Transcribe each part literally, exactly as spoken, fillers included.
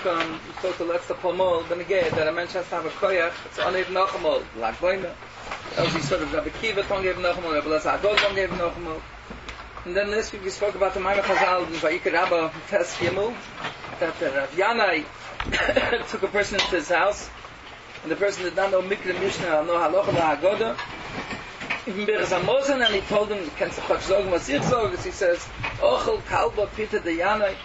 Makom, so to letzte Palmol, then again, that a Mensch has to have a koyach, it's on even noch einmal, like Boime. Else he sort of Rabbi Kiva don't give noch einmal, Rabbi Leza Agod don't give noch einmal. And then this week we spoke about the Maimon Chazal in Vayikra Rabba Tes Gimel, that the Rav Yanai took a person into his house, and the person did not know Mikra Mishnah, no Halacha, no Hagoda. Even Beres HaMozen, and he told him, kannst du Chach sagen, was ich sage? He says, Ochel Kalba Pita de Yanai.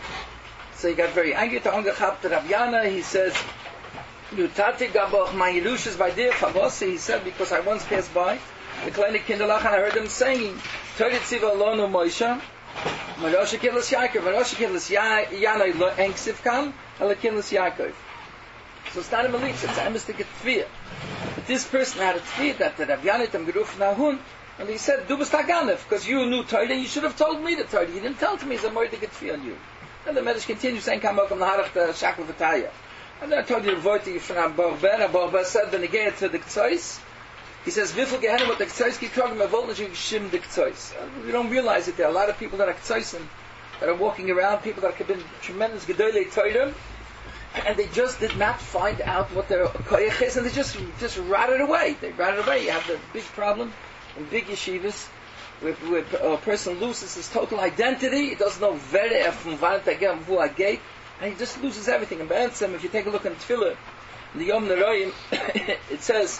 So he got very angry to angehabt the Rav Yanai. He says, "You tati gaboch my Yerushas by dir Favossi." He said, because I once passed by the kleine Kinderlach and I heard them saying, "Torit Tziva Lonu Moshe, Marosha Kilas Yaakov, Marosha Kilas Yanai Lo Enksiv Kam, Ala Kilas Yaakov." So it's not a malitz; it's a mystic tefillah. But this person had a tefillah that the Rav Yanai tam gerufen nahun, and he said, "Du bist haganef, because you knew Torah, you should have told me the Torah. You didn't tell to me. It's a moedik tefillah on you." And the Medrash continues saying, "Kam okum laharach the shakel v'taya." And then I told you the voiti from Abar Ben. Abar Ben said, "When he gave to the Ktsois, he says, "Vifel gehenim what the Ktsois keep talking about, volnach yishim the Ktsois." We don't realize it. There are a lot of people that are Ktsoisim, that are walking around, people that have been tremendous gedolei Torah, and they just did not find out what their koyach is, and they just just ratted away. They ratted away. You have the big problem in big yeshivas, where, where a person loses his total identity. He doesn't know where from Vantagam who I gate, and he just loses everything. And Be'etzem, if you take a look in Tefillah, in the Yom Neroyim, it says,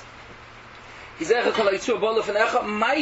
"Kizecha kol ha'yitzur bo lefenecha,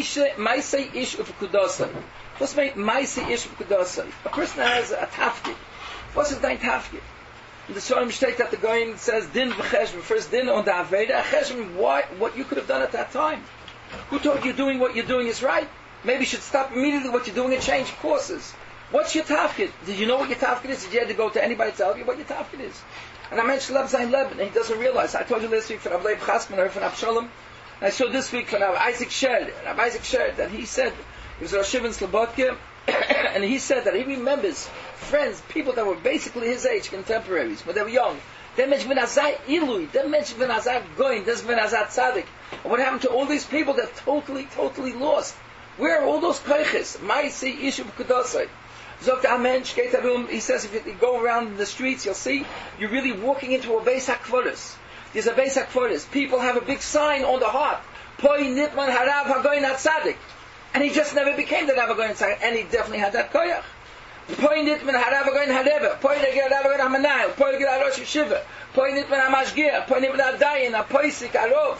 ma'aseh ish u'pekudosai." What's made ma'aseh ish u'pekudosai? A person that has a tafkid. What's his name tafkid? In the Shalom state that the Goyim says din v'cheshbon, first din on the Aveda, cheshbon, why, what you could have done at that time. Who told you doing what you're doing is right? Maybe you should stop immediately what you're doing and change courses. What's your tafkid? Did you know what your tafkid is? Did you have to go to anybody to tell you what your tafkid is? And I mentioned Leb Zayin Leb, and he doesn't realize. I told you last week from Rav Leib Chasman, I heard from Abshalom, and I showed this week from Rav Isaac Sher, Rav Isaac Sher, that he said, he was Rosh Yeshiva in Slobodka, and he said that he remembers friends, people that were basically his age, contemporaries, when they were young. They mentioned when Azai Ilui, they mentioned when Azai Goin, this when Azai Tzadik. And what happened to all these people that totally, totally lost? Where are all those koiches? Ma'aseh ish u'pekudosai. Zogt Amensh, Getarum, he says if you go around in the streets, you'll see, you're really walking into a Beis HaKvoros. There's a Beis HaKvoros. People have a big sign on the heart. Poi nitman harav hagoyin hatzadik. And he just never became that Harav hagoyin hatzadik. And he definitely had that koyach. Poi nitman harav hagoyin hareva. Poi negir harav hagoyin hamanayil. Poi negir harosh yeshiva. Poi nitman hamashgir. Poi nitman hadayin. Apoisik arov.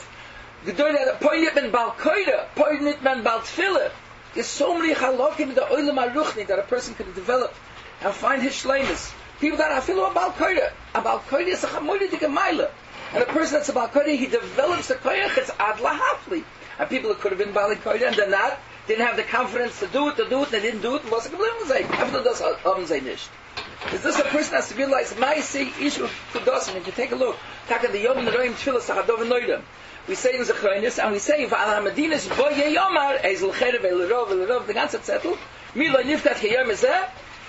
Poi nitman bal koyra. Poi nitman bal tefillah. There's so many halakim in the olam aruchni that a person could develop and find his shleimus. People that are feel about koyra. About koyra is a chamoyde dikamaila. And a person that's about koyra, he develops the koyach. It's ad lahafli. And people that could have been bali koyra and they're not, didn't have the confidence to do it, to do it, and they didn't do it. Was a problem say. After das haben sie nicht. Is this a person has to realize ma'aseh ishu kudosim? If you take a look, take the yom neroim tefillah sachadov noidem. We say in Zechronis, and we say, V'al HaMedinas bo yeyomar, Ezel Cherev, El Rov, El Rov, the ganze Zettel, Mi lo niftat kiyom ezeh,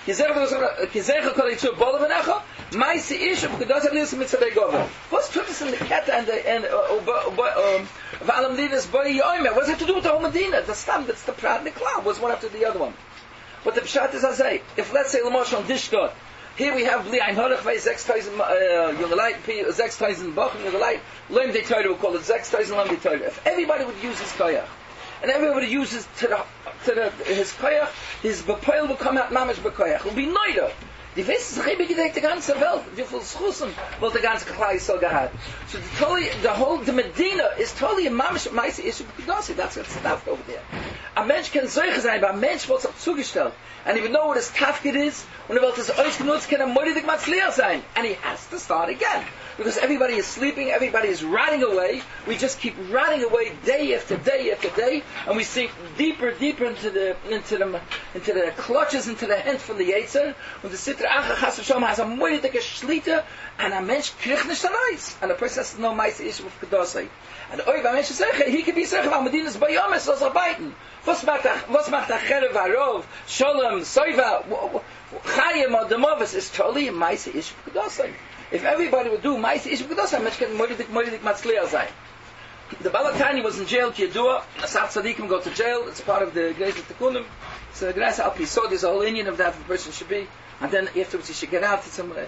Kizecha kol yitzur bo levenecha, Ma'aseh ish, V'kedos HaLius mitzvei gova. What's put this in the Keta and the, and, V'al HaMedinas bo yeyomar? What does it have to do with the whole Medina? The Stam, that's the Prat and the Cloud. What's one after the other one? What the Pshat is, I say, if let's say, L'mosh on Dishkot, here we have Bli Ein Horach Vei six thousand Yungelait, six thousand Bach Yungelait, Lem De Torah, we'll call it six thousand Lem De Torah. If everybody would use his koyach, and everybody uses to the, to the, his koyach, his bepoil will come out mamish bekoyach. It will be noida. Die wissen sich eben gedeckt die ganze Welt. Wie viel Schussen will der ganze Klai so gehad. So the, totally, the whole, the Medina is totally a mamish, ma'aseh ish u'pekudosai. That's what's stuffed over there. A Mensch kann solche sein, aber ein Mensch wird sich zugestellt. And even know what his tafkid is, und er wird es euch genutzt, kann er moidig matzliach sein. And he has to start again. Because everybody is sleeping, everybody is rotting away. We just keep rotting away day after day after day, and we sink deeper, deeper into the into the into the clutches, into the hand from the Yetzer. Und the Sitra Acha Chas V'Shalom has a moidig shlita, and a Mensch kriegt nicht allein. And the person has to know ma'aseh ish u'pekudosai. And oi, wenn Mensch sagt, he can be saying, weil Medinas bei Yom ist, soll arbeiten. Was macht er, was macht er Cherev Harov, Sholem, Soiva, Chayim or Demovis is totally ma'aseh ish u'pekudosai. If everybody would do ma'aseh ish u'pekudosai, Mensch can moidig moidig matzliach sein. The Balatani was in jail, Kiyadua, Asaf Tzadikim go to jail, it's part of the Gezer Tekunim, it's a Gezer Al Pisod, there's a whole Indian of that the person should be, and then afterwards he should get out, it's some,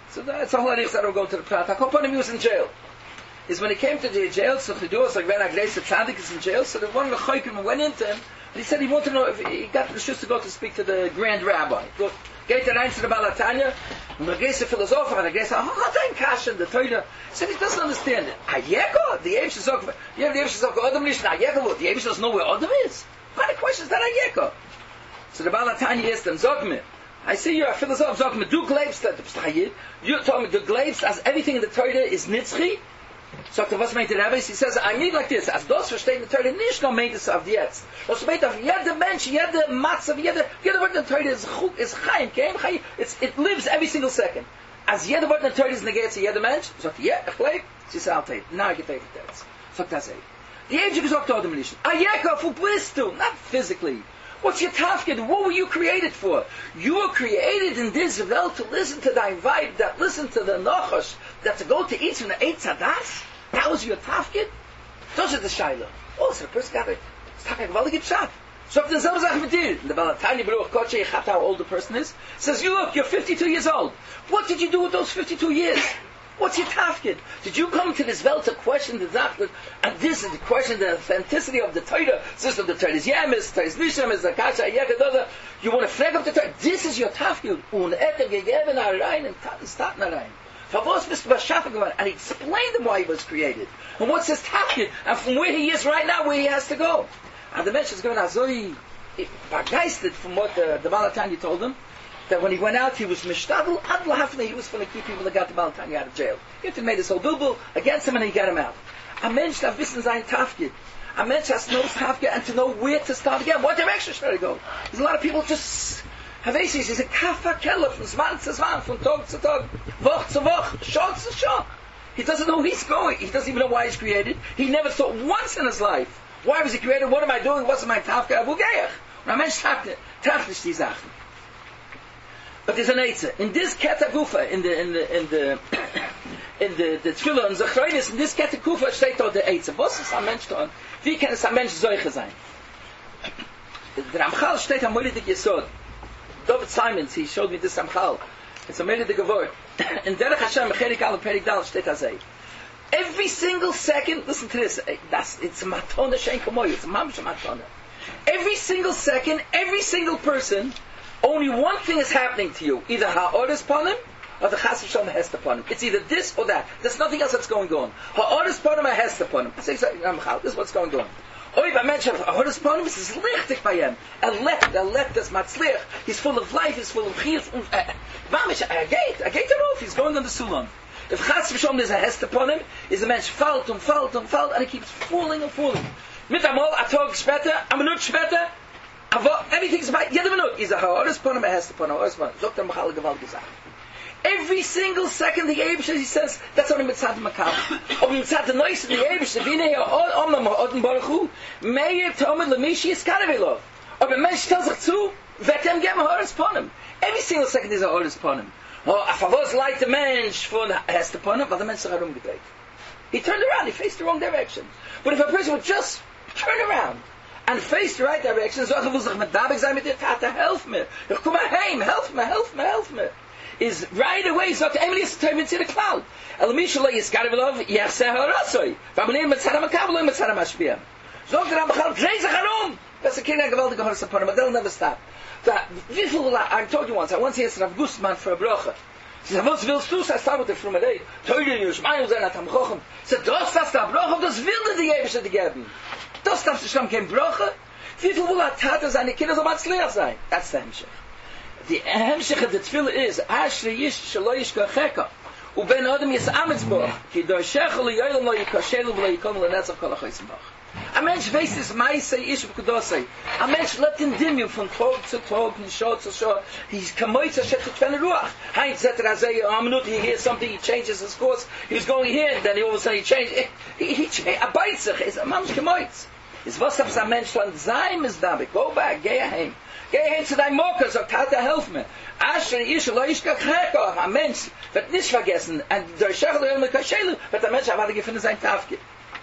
So that's a whole lot of that will go to the Prat. Hakoponim, he was in jail. Is when he came to the jail, so Chidus, like when Agreis Tzaddik is in jail, so the one of the Chaykim went into him, and he said he wanted to know if he got the shus to go to speak to the Grand Rabbi. Go, get the rein to the Balatanya, and Agreis Philosopher, and Agreis, how time Kashan, the Torah, he said he doesn't understand it. Ayeko, the Eivish Zok, yeah, the Eivish Zok, Adam Lish, Ayeko, what, the Eivish doesn't know where Adam is? What kind of question is that Ayeko? So the Balatanya asked him, Zok me, I see you're a philosopher, Zok me, du glaubst that, you told me, du glaubst, as everything in the Torah is Nitzchi, so was meint der Rebbe? He says, I mean like this, as das versteht in der Torah nicht nur meint es auf jetzt. Das meint auf jeder Mensch, jede Matze, jede, jede Wort in der Torah is, is Chaim, kein Chaim, it's, it lives every single second. As jede Wort in der Torah is negated to jeder Mensch, sagt, ja, ich leib, sie sagt, I'll take it, now I can take it, that's. Sagt das eh. Die Ewige gesagt to Adam Lish, ah, Jacob, who bist du? Not physically. What's your tafkid? What were you created for? You were created in this world to listen to thy vibe, that listen to the Nachash, that to go to eat from the Eitz Hadas? That was your tafkid? Those are the Shaila. Oh, so the person got it. It's talking about a shot. So if the selbe Sache mit dir, the Balatanya Baruch Kodshe, how old the person is, says, you look, you're fifty-two years old. What did you do with those fifty-two years? What's your tafkid? Did you come to this world to question the Zach? And this is the question, the authenticity of the Torah. System, the Torah is Yemis, Torah is Nisham, is the Kasha, Yekadada. You want to flag up the Torah. This is your tafkid. Un eter gegeben harein and staten harein. Favos bist du beschaffen geworden. And he explained him why he was created. And what's his tafkid? And from where he is right now, where he has to go. And the Mensch is going to so begeistert from what the, the Balatanya told him. That when he went out, he was mishtadl, ad lahafne, he was going to keep people that got the Balatanya out of jail. He had to make this whole bilbul against him and he got him out. A mensch darf wissen sein tafkid. A mensch has to know his tafkid and to know where to start again. What direction should I go? There's a lot of people just have aces. He's a kafa keller from zman to zman, from tog to tog, woch to woch, shot to shot. He doesn't know where he's going. He doesn't even know why he's created. He never thought once in his life, why was he created? What am I doing? What's my tafkid? Abu Geach. A mensch tafkid, tafkid die Sachen. But there's an Eitzah. In this Ketagufa, in the in the in the in the the Tefillah and Zachronis, in this Ketagufa steht dort der Eitzah. Was ist ein Mensch dran? Wie kann es ein Mensch solche sein? Der Ramchal steht am Moedik Yesod. David Simons, he showed me this Ramchal. It's a Moedik word. In Derech Hashem, Mecherik Al Perik Dal steht as a. Every single second, listen to this. That's it's a matona shein kamoy. It's a mamish matona. Every single second, every single person. Only one thing is happening to you. Either ha'oris panim or the chas v'shom hest panim. It's either this or that. There's nothing else that's going on. Ha'oris panim or hest panim. This is what's going on. Oy, by mention of ha'oris panim, this is lichtig by him. A left, a left is matzlich. He's full of life, he's full of chiyus. Mamish, a gate, a gate off, he's going on the sulam. If chas v'shom there's a hest panim, is a mensch falt and falt and falt, and he keeps falling and falling. Mit amol, a tog später, a minut später, everything's about jede Minute is a ha'oris panim, a hest panim, ha'oris panim. Zogt der Machal gewaltige Sache. Every single second the Eibusher, he says, that's only mitzad makam. Ob mitzad the noise of the Eibusher, v'inei ha'odem ha'odem baruch hu, meir tomid l'mishi yiskarevilov. Ob a mensch tells sich zu, vetem gem ha'oris panim. Every single second is a ha'oris panim. Oh, afavos light the mensch von hest panim, but the mensch sich herumgedreht. He turned around, he faced the wrong direction. But if a person would just turn around, and face the right direction, so I will say, mit dabei sein mit dir, Tata, help me. Ich komme heim, help me, help me, help me. Is right away, so Emily is determined to the cloud. El Mishala is Garivelov, Yachseh HaRasoi. V'amenim Metzara Makablo, Metzara Mashpia. So der Ramachal, dreh sich herum. That's a kind of gewaltige horse upon him, but they'll never stop. Wie viel, I told you once, I once asked Rav Gustman for a bracha. He said, was willst du? I started with from a day. Teure, you schmeißen sein, hat am Chochem. He said, das, das, da bracha, das wilde die Eibische die geben. Das darfst du schon kein Brache. Wie viel wohl hat Tate seine Kinder so matzliach sein? That's the Hemshech. The Hemshech of the Tefillah is, Ashri yish shelo yishkacheka. U ben Adam yis amitzboch. Ki dorshecha li yoylam lo yikashelu v'lo yikom l'netzach kol ha-choysim bach. A mensch weiß es meise ish v'kudosei. A mensch lebt in Dimyu von Tag zu Tag, von Shah zu Shah. He's kamoitza shet to tven ruach. Heinz zetter azay, a minute he hears something, he changes his course. He was going here, and then he all of a sudden he changed. He, he, he, a beitzach is a mamsh kamoitz. Is was hab's a mensch von Zaim is dabei. Go back, geh heim. Geh heim zu deinem Mocker, sagt Tata, helf mir. Asher ish lo yishkach chekach. A mensch wird nicht vergessen. Und der Shech lo yom kashelu, wird der Mensch erwartet gefunden sein Tafke.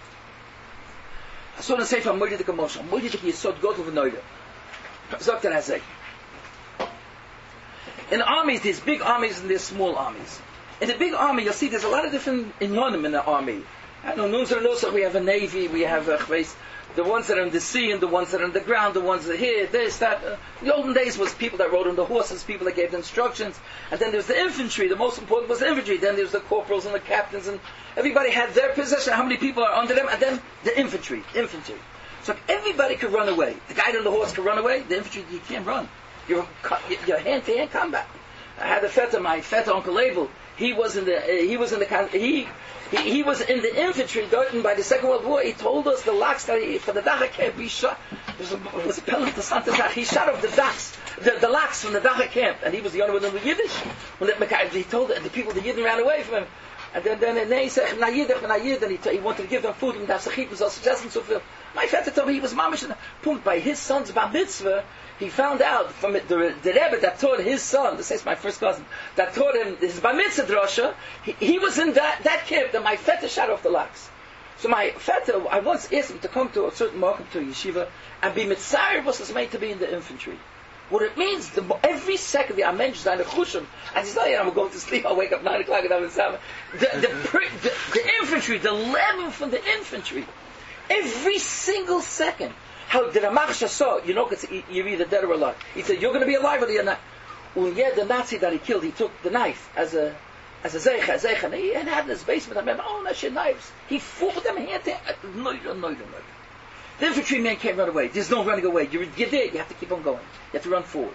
So eine Sefer Moedik Moshe. Moedik Yesod Gott of Neude. Sagt er as in armies, there's big armies and there's small armies. in a big army, you'll see there's a lot of different inyanim in the army. I know, Nunzer Nusach, we have a navy, we have a chveis, the ones that are in the sea and the ones that are on the ground, the ones that are here, this, that. Uh, the olden days was people that rode on the horses, people that gave the instructions, and then there was the infantry. The most important was the infantry. Then there was the corporals and the captains, and everybody had their position, how many people are under them, and then the infantry, infantry. So if everybody could run away. The guy on the horse could run away. The infantry, you can't run. You're, you're hand-to-hand combat. I had a feta, my feta Uncle Abel. He was in the, uh, he was in the, he, he, he was in the infantry, Dortmund by the Second World War. He told us the locks that he, for the Dacha camp, he shot, it was a, it was a pellet to Santa Zach. He shot off the ducks, the, the locks from the Dacha camp, and he was the only one in the Yiddish. When the, he told the, the people, the Yidden ran away from him. And then, then, and then he said, "Na Yiddish, na Yiddish," and he, t- he wanted to give them food, and that's was also suggesting so viel. My father told me he was mamish. Punkt by his son's bar mitzvah. He found out from the, the, the Rebbe that taught his son, this is my first cousin, that taught him his bar mitzvah drasha. He, he was in that, that camp that my feta shot off the locks. So my feta, I once asked him to come to a certain market to a yeshiva and be mitzayir was made to be in the infantry. What it means, the, every second the Amen is on the chushim, and he's not, I'm going to sleep, I'll wake up nine o'clock and I'm seven. The, the, the, the infantry, the level from the infantry, every single second. How the Ramachsha saw, you know, you're either dead or alive. He said, you're going to be alive or you're not. And yet the Nazi that he killed, he took the knife as a as a zeicha, a zeicha, and he had in his basement, I remember, oh, that's your knives. He fought with them hand to hand. No, no, no, no. The infantryman can't run away. There's no running away. You're, you're there. You have to keep on going. You have to run forward.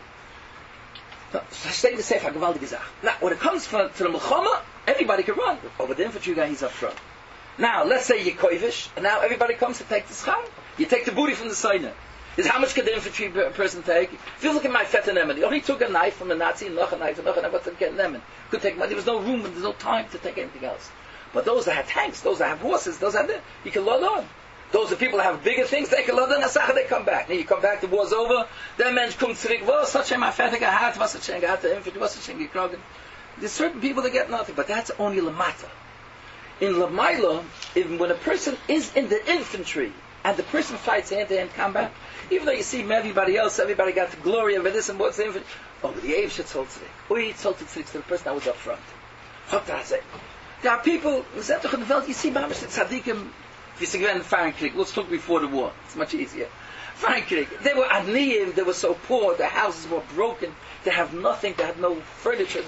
Stay the safe. Now, when it comes to, to the Milchama, everybody can run. Over the infantry guy, he's up front. Now, let's say you're koivish, and now everybody comes to take the schar. You take the booty from the Saina. Is how much could the infantry person take? If you look at my Feta Nemen, he only took a knife from the Nazi, and noch a knife, and noch a knife, to get Nemen. Could take money. There was no room, and there's no time to take anything else. But those that have tanks, those that have horses, those that have, you can load on. Those are people that have bigger things, they can load on, and they come back. Then you come back, the war's over, then men come zurück, well, such a my Feta gehat, was such a gehat, the infantry, was such a gekrogen. There's certain people that get nothing, but that's only Lamata. In Lamaila, even when a person is in the infantry, and the person fights hand-to-hand combat, even though you see everybody else, everybody got the glory of this and what's the infantry, oh, but the Eiv should hold today. Or he told it to the person that was up front. There are people, you see, Mamish, the tzaddikim, if you see in the Fahrenkrieg, let's talk before the war, it's much easier. Fahrenkrieg, they were adniyim, they were so poor, their houses were broken, they have nothing, they had no furniture,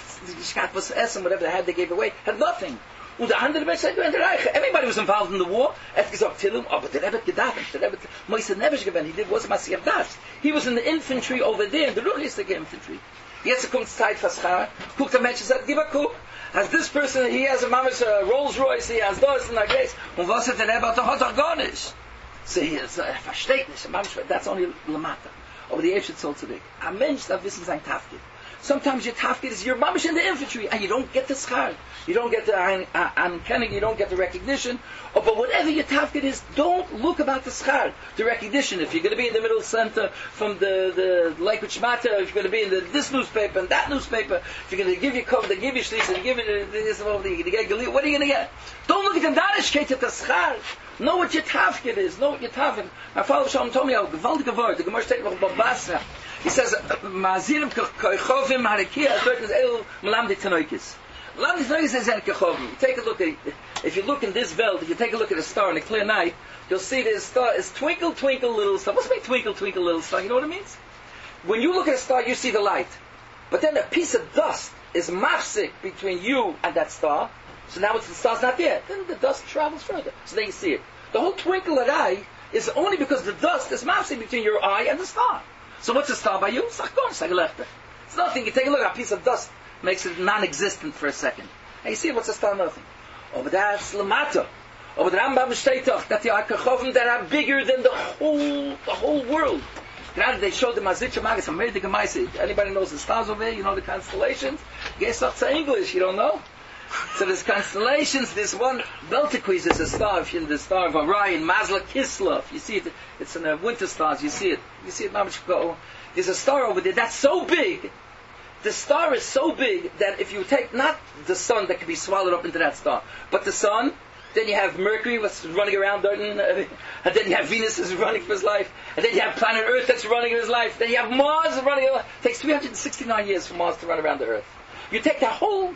whatever they had, they gave away, had nothing. Und der andere Mensch sagt, everybody was involved in the war. Er hat gesagt, Tillum, aber der Rebbe hat gedacht, der Rebbe hat Moise Nevesh gewinnt, he did was Masiyah das. He was in the infantry over there, in the Ruchistige infantry. Jetzt kommt Zeit for Schar, guckt der Mensch und sagt, gib a guck, has this person, he has a mama's uh, Rolls Royce, he has das und like this, und was hat der Rebbe hat doch gar nicht. So he is, er versteht nicht, that's only Lamata. Aber die Eifsche zoll zurück. Ein Mensch darf wissen sein Tafkid. Sometimes your tafkid is your mamish in the infantry, and you don't get the schar, you don't get the uncanny, you don't get the recognition. Oh, but whatever your tafkid is, don't look about the schar, the recognition. If you're going to be in the middle center from the the Lake Shmata, if you're going to be in the, this newspaper and that newspaper, if you're going to give your cover, they give you shlish, they give you this, what are you going to get? Don't look at the danish at the schar. Know what your tafkid is. Know what your tafkid. My father Shalom told me a gewaltige word. The Gemara states about Basra. He says, "Mazirim koichovim harikia certain el malam de tanoikis." Malam de tanoikis is en kechovim. Take a look at, if you look in this belt, if you take a look at a star in a clear night, you'll see this star is twinkle, twinkle, little star. What's it mean, twinkle, twinkle, little star? You know what it means? When you look at a star, you see the light, but then a piece of dust is mafsik between you and that star. So now it's, the star's not there. Then the dust travels further. So then you see it. The whole twinkle of eye is only because the dust is mafsik between your eye and the star. So what's a star by you? It's It's nothing. You take a look, a piece of dust makes it non-existent for a second. And you see what's a star? Nothing. Oh, but that's Lamata. Oh, but the Rambam Shteitach, that the Arkachovim that are bigger than the whole, the whole world. They showed the Mazitcha Magas, American Maisi. Anybody knows the stars over there? You know the constellations? Guess what's English? You don't know? So there's constellations. This one, Beltequiz is a star. If you're in the star of Orion, Mazla Kislev, you see it. It's in the winter stars. You see it. You see it. There's a star over there that's so big. The star is so big that if you take not the sun that can be swallowed up into that star, but the sun, then you have Mercury was running around, and then you have Venus is running for his life, and then you have planet Earth that's running his life. Then you have Mars running. It takes three hundred sixty-nine years for Mars to run around the Earth. You take that whole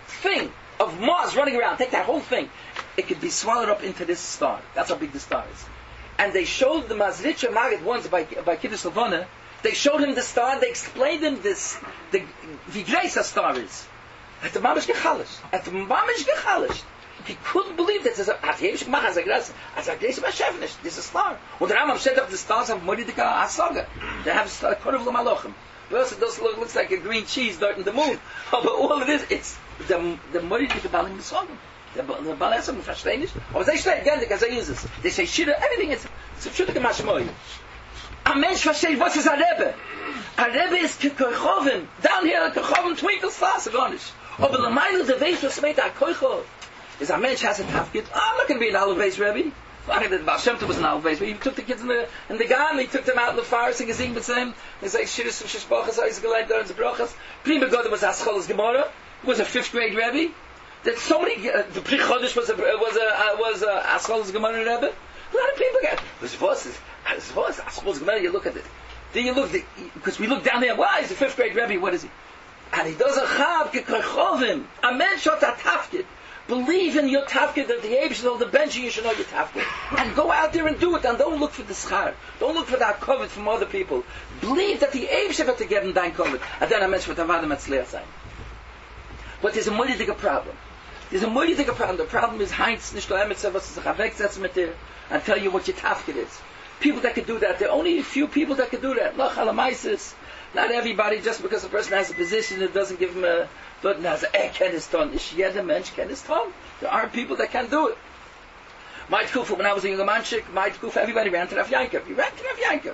thing of Mars running around, take that whole thing, it could be swallowed up into this star. That's how big the star is. And they showed the Mazritcher Maggid once by, by Kiddush Levana, they showed him the star, they explained him this, the, wie great a star is. At the Mamish Gechalish. At the Mamish Gechalish. He couldn't believe that there's a, at the Evish Gemach, as a grass, as a grace of Hashevnish, there's a star. And the Rambam set up the stars of Moridika Asaga. They have a Korav L'Malochem. But also, it does look, looks like a green cheese dirt in the moon. Oh, but all it is, it's the, the Moridika Balim Nisogim. The Baal Esam, verstehen nicht? Aber sie stehen, again, because they use this. They say, Shira, everything is, it's a Pshutika Mashmoy. A mensch versteht, was ist a Rebbe? A Rebbe is Kekochovim. Down here, Kekochovim twinkles fast, gar nicht. Aber the mind of the Veis was made a Koichov. Is a mensch has a tafkid. Oh, I'm not going to be an Aleph Beis Rebbe. I think Baal Shem Tov was an Aleph Beis, but he took the kids in the, in the garden, he took them out in the forest, and gezing with them. He said, Shira, Shishbachas, Isaac, Geleit, Dorens, Brochas. Prima God was Ascholas Gemara, was a fifth grade Rebbe. That so many, uh, the Pri Chodesh was a, was a, uh, was a Ascholas Gemara Rebbe. A lot of people get, was voices, as voices, Ascholas Gemara, you look at it. Then you look, because we look down there, why is the fifth grade Rebbe, what is he? And he does a chav, kekochovim, a man shot a tafkid. Believe in your tafkid, that the Eibush will the bench, you should know your tafkid. And go out there and do it, and don't look for the schar. Don't look for that covet from other people. Believe that the Eibush have to give him dein covet. And then I mentioned what Avadim Atzliach sein. But there's a mighty big problem. There's a mighty big problem. The problem is Heinz nicht nur Emetzer, was sich wegsetzen mit dir, and tell you what your tafkid is. People that can do that. There are only a few people that can do that. Not Chalamaisis. Not everybody. Just because a person has a position, it doesn't give him a. Doesn't has a ken his tongue. Is jeder Mensch ken his tongue? There are people that can do it. My Tkufa, when I was a younger manchik, my Tkufa, everybody ran to Rav Yankov. You ran to Rav Yankov.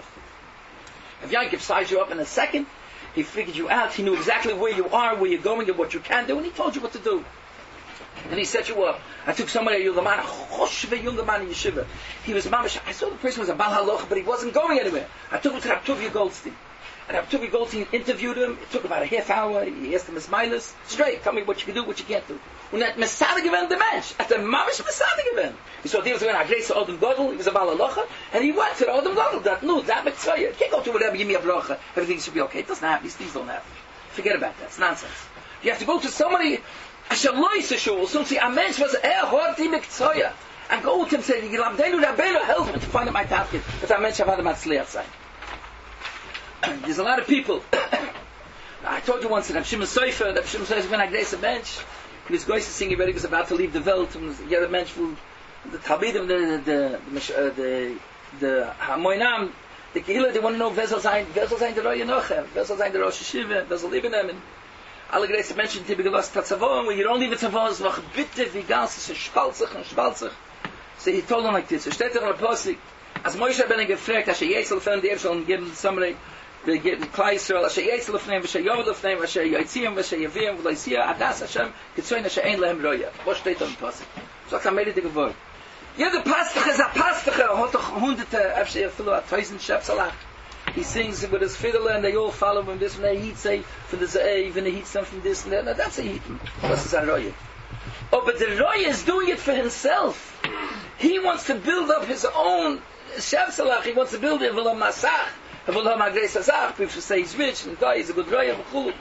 Rav Yankov sized you up in a second. He figured you out. He knew exactly where you are, where you're going, and what you can do, and he told you what to do. And he set you up. I took somebody, a younger man, a choshve younger man in yeshiva. He was mamash. I saw the person was a Bal Haloch, but he wasn't going anywhere. I took him to Rav Tuvia Goldstein. And Rav Tuvia Goldstein interviewed him. It took about a half hour. He asked him his milas. Straight, tell me what you can do, what you can't do. And that Mesada given the mensch. At the mamash Mesada given. He saw he was going to Agreis to Odom Godel. He was a Bal Haloch. And he went to the Odom Godel. That, no, that Mitzvah. You can't go to whatever, give me a bracha. Everything should be okay. It doesn't happen. These things don't happen. Forget about that. It's nonsense. You have to go to somebody. Asher lois a shul, so see, a mensch was er hort die Mekzoya. And go to him and say, Yilabdenu Rabbeinu, help me to find out my tafkid. But a mensch havad matzliach sein. There's a lot of people. I told you once that Rav Shimon Sofer, Rav Shimon Sofer, when I grazed a mensch, he was going to sing, he was about to leave the Welt, and the other mensch, the Talmidim, the, the, the, the, the Hamoinam, the Kehillah, they want to know, Vezel sein, Vezel sein der Roye Nochem, Vezel sein der Rosh Hashiva, Vezel lieben hem, alle greise Menschen, die begelost hat Zavon, when you don't leave it Zavon, mach bitte, wie ganz, es spalt sich und spalt sich. So he told him like this, es steht doch in der Posik, als Moshe ben gefragt, als er Yetzel von dem schon geben somebody, the Klai Yisrael, as er Yetzel von dem, was er Yovel von dem, was er Yitzim, was er Yavim, was er Yisir, Adas Hashem, gezoin, as er ein Lehem Roya. Was steht da in der Posik? So hat er mir die gewollt. Jeder Pastach ist ein Pastach, er hat doch hunderte, er hat tausend Schäfzalach. He sings with his fiddle and they all follow him this and they heat say from this even the heat some from this and that. Now that's a heat. That's a roya. Oh, but the roya is doing it for himself. He wants to build up his own Shavsalach. He wants to build it. V'lo masach. V'lo magreis hazach. People say he's rich and guy he's a good roya. V'chulu.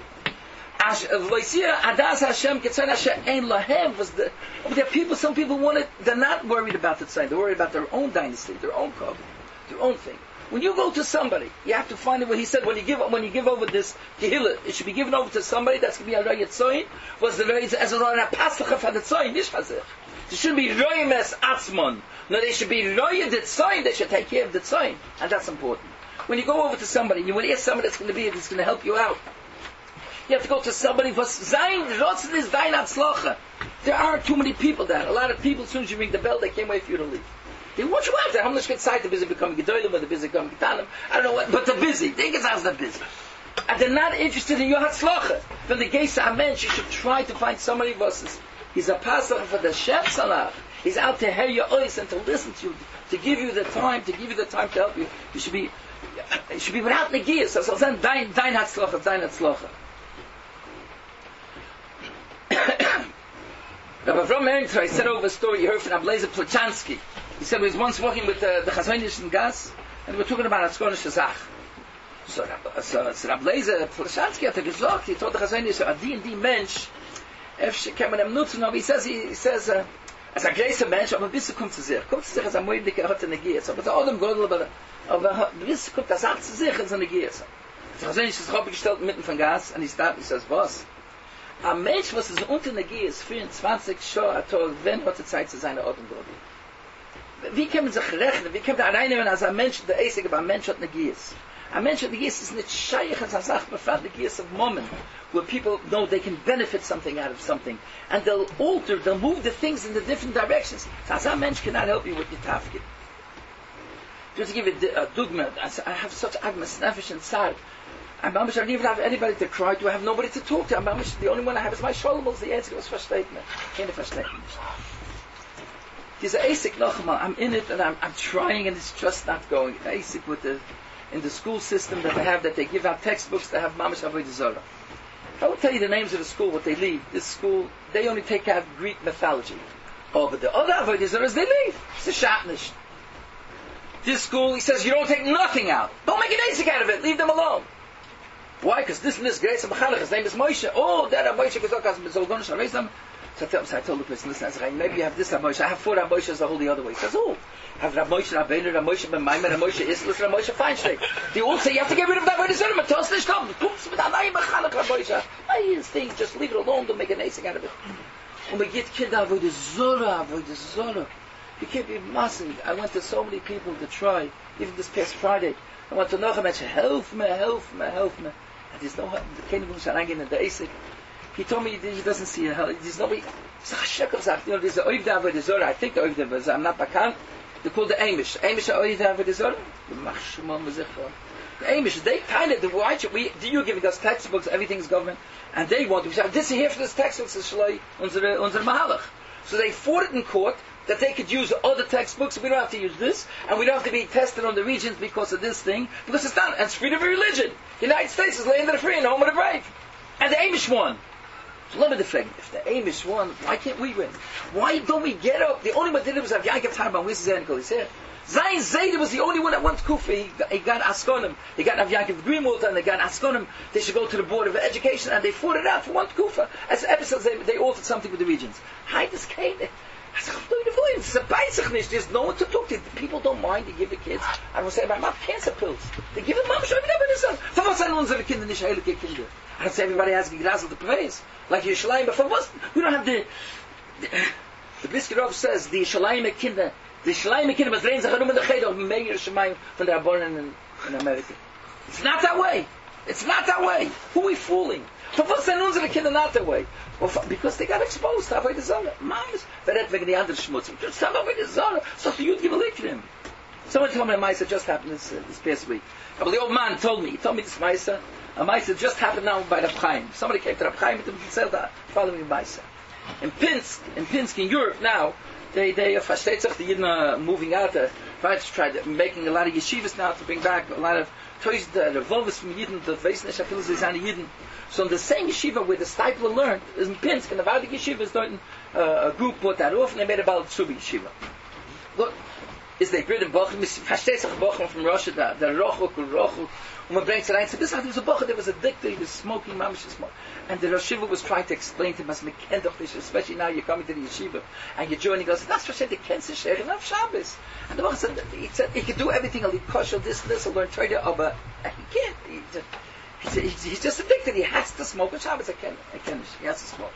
V'loisir adas Hashem ketzon Hashem ein lahem was the. But there are people. Some people want it. They're not worried about the tzai. They're worried about their own dynasty, their own covenant, their own thing. When you go to somebody, you have to find it. What he said, when you give when you give over this kehillah, it should be given over to somebody that's going to be a roya tzoyin. Was the very as a roya paslacha for the tzoyin nish hazeh. It shouldn't be roya mes atzmon. No, they should be roya the tzoyin. They should take care of the tzoyin, and that's important. When you go over to somebody, you want to ask somebody that's going to be that's going to help you out. You have to go to somebody. Was zayin rotzen is dein atzlocha. There are too many people there. A lot of people. As soon as you ring the bell, they can't wait for you to leave. They watch you out there. How much get side? The busy becoming gedolim, or the busy becoming gitanim. I don't know what, but they're busy. They get out they're busy, and they're not interested in your hatzlacha. From the geisa amensh, you should try to find somebody versus. He's a pastor for the chef salaf. He's out to hear your voice and to listen to you, to give you the time, to give you the time to help you. You should be, you should be without negias. So, so then, dein dein hatzlacha, dein hatzlacha. Rabbi Avram Erinter, I said over a story you heard from Ablezer Plachansky. He said he was once walking with uh, the Chazonish in Gas, and we were talking about Atzkonish Zach. So, so, so Ablezer Plachansky had to gesagt, he told the Chazonish, a D and D mensch, Efshe kann man ihm nutzen, aber he says, he says, uh, als ein größer Mensch, aber ein bisschen kommt zu sich. Kommt zu sich, als ein Moedik, er hat eine Gies. Aber der Adam Gott, aber aber ein bisschen kommt, das sagt zu sich, als eine Gies. Ich habe nicht das Hobby gestellt, mitten von Gas, und ich dachte, ich sage, was? Ein Mensch, was ist unter eine Gies, vierundzwanzig Jahre, wenn hat er Zeit zu sein, der Adam Gott. Wie kann man sich rechnen? Wie kann man reinnehmen, als ein Mensch, der Eisig, aber ein Mensch hat eine Gies? A mensch of the Gies is not shaykh as a sach befragt the Gies of moment, where people know they can benefit something out of something, and they'll alter, they'll move the things in the different directions. So as a mensch cannot help you with your tafkid. Just to give you a dogma, I have such agmas nefesh inside. I'm mamish, I don't even have anybody to cry to, I have nobody to talk to. I'm mamish, the only one I have is my sholmos, the answer was versteht me. Keine versteht me. There's a ASIC nochmal, I'm in it and I'm, I'm trying and it's just not going. ASIC with the in the school system that they have, that they give out textbooks that have Mamash Avodah Zarah. I will tell you the names of the school, what they leave. This school, they only take out Greek mythology. Oh, but the other Avodah Zarahs, they leave. It's a shatnish. This school, he says, you don't take nothing out. Don't make an ASIC out of it. Leave them alone. Why? Because this and this Grace Mechanech, his name is Moshe. Oh, that Moshe Gezok, so I told, so I told the person, listen, I said, maybe you have this Rav Moshe. I have four Rav Moshes the whole the other way. He says, oh, I have Rav Moshe Rabbeinu, Rav Moshe Ben Maimon, Rav Moshe Islis, Rav Moshe Feinstein. They all say, you have to get rid of that Avodah Zarah. But toss this come. Poops with that name Mechanech Rav Moshe. I thing, just leave it alone. Don't make an acing out of it. And we get kid Avodah Zarah, Avodah Zarah. You can't be massing. I went to so many people to try, even this past Friday. I went to Nochem and said, help me, help me, help me. And there's no help. The King of Sharangin and the Asik. He told me he doesn't see a hell. There's nobody. You know, there's the Oiv Avodah Zarah. I think the Oiv Avodah Zarah. I'm not Bakan. They call the Amish. Amish are Oiv Avodah Zarah. The Amish, they kind of, the why should we, you're giving us textbooks, everything's government, and they want to, we say, this is here for this textbooks, is Shalai, unsere, unsere Mahalach. So they fought it in court, that they could use other textbooks, we don't have to use this, and we don't have to be tested on the regions because of this thing, because it's not, and it's freedom of religion. The United States is land of the free and home of the brave. And the Amish won. So let me defend. If the Amish won, why can't we win? Why don't we get up? The only one that did it was Rav Yaakov Tarban, where's his ankle? He said, Zayin Zayda was the only one that went to Kufa. He, he got Askonim. He got Rav Yaakov Greenwald, and they got Askonim. They should go to the Board of Education, and they fought it out for one Kufa. As episodes, they, they altered something with the regions. Hi, this came. There's no one to talk to. People don't mind. They give the kids. I will say about mouth cancer pills. They give them mom. Show me that. For what's on unsere Kinder nicht heilige Kinder? I don't say everybody has gegrasselt the praise like Yerushalayim, but for what? We don't have the. The, the Briskerov says the Yerushalayim Kinder. The Yerushalayim Kinder must drehen sich herum in the Cheder of Meir Shemayim from the born in, in America. It's not that way. It's not that way. Who are we fooling? For what's on unsere Kinder not that way? Well, for, because they got exposed to Avodah Zarah. Mamas, verret wegen die anderen Schmutzim. Just have Avodah Zarah. So the youth give a lick to him. Someone told me a Maisa just happened this, uh, this past week. But the old man told me, he told me this Maisa, a Maisa just happened now by Rav Chaim. Somebody came to Rav Chaim and said that, following Maisa. In Pinsk, in Pinsk, in Europe now, they, they, versteht sich, the Yidden are moving out, uh, trying to try to, making a lot of yeshivas now to bring back a lot of toys, the revolvers from Yidden, the Veisnish, I feel is on Yidden. So in the same yeshiva where the Stipler learned, is in Pinsk, and the Vardik yeshiva is doing, uh, a group put that off, and they made a Baal Tzubi yeshiva. Look, is they grid in Bochum, versteht sich Bochum from Russia, the, the Rochuk, Rochuk, and man brings it rein, so this there was a Bochum, there was a dictator, he was smoking, mamish smoke. And the Yeshiva was trying to explain to him, as Mekendoch, especially now you're coming to the Yeshiva, and you're joining us, that's for saying the Kense Sheikh of Shabbos. And the Bochum said, he said, he could do everything, he'll kosher, this, this, he'll learn Torah, but he can't, he just, he's, he's just addicted, he has to smoke on Shabbos, I can't, I can't, he has to smoke.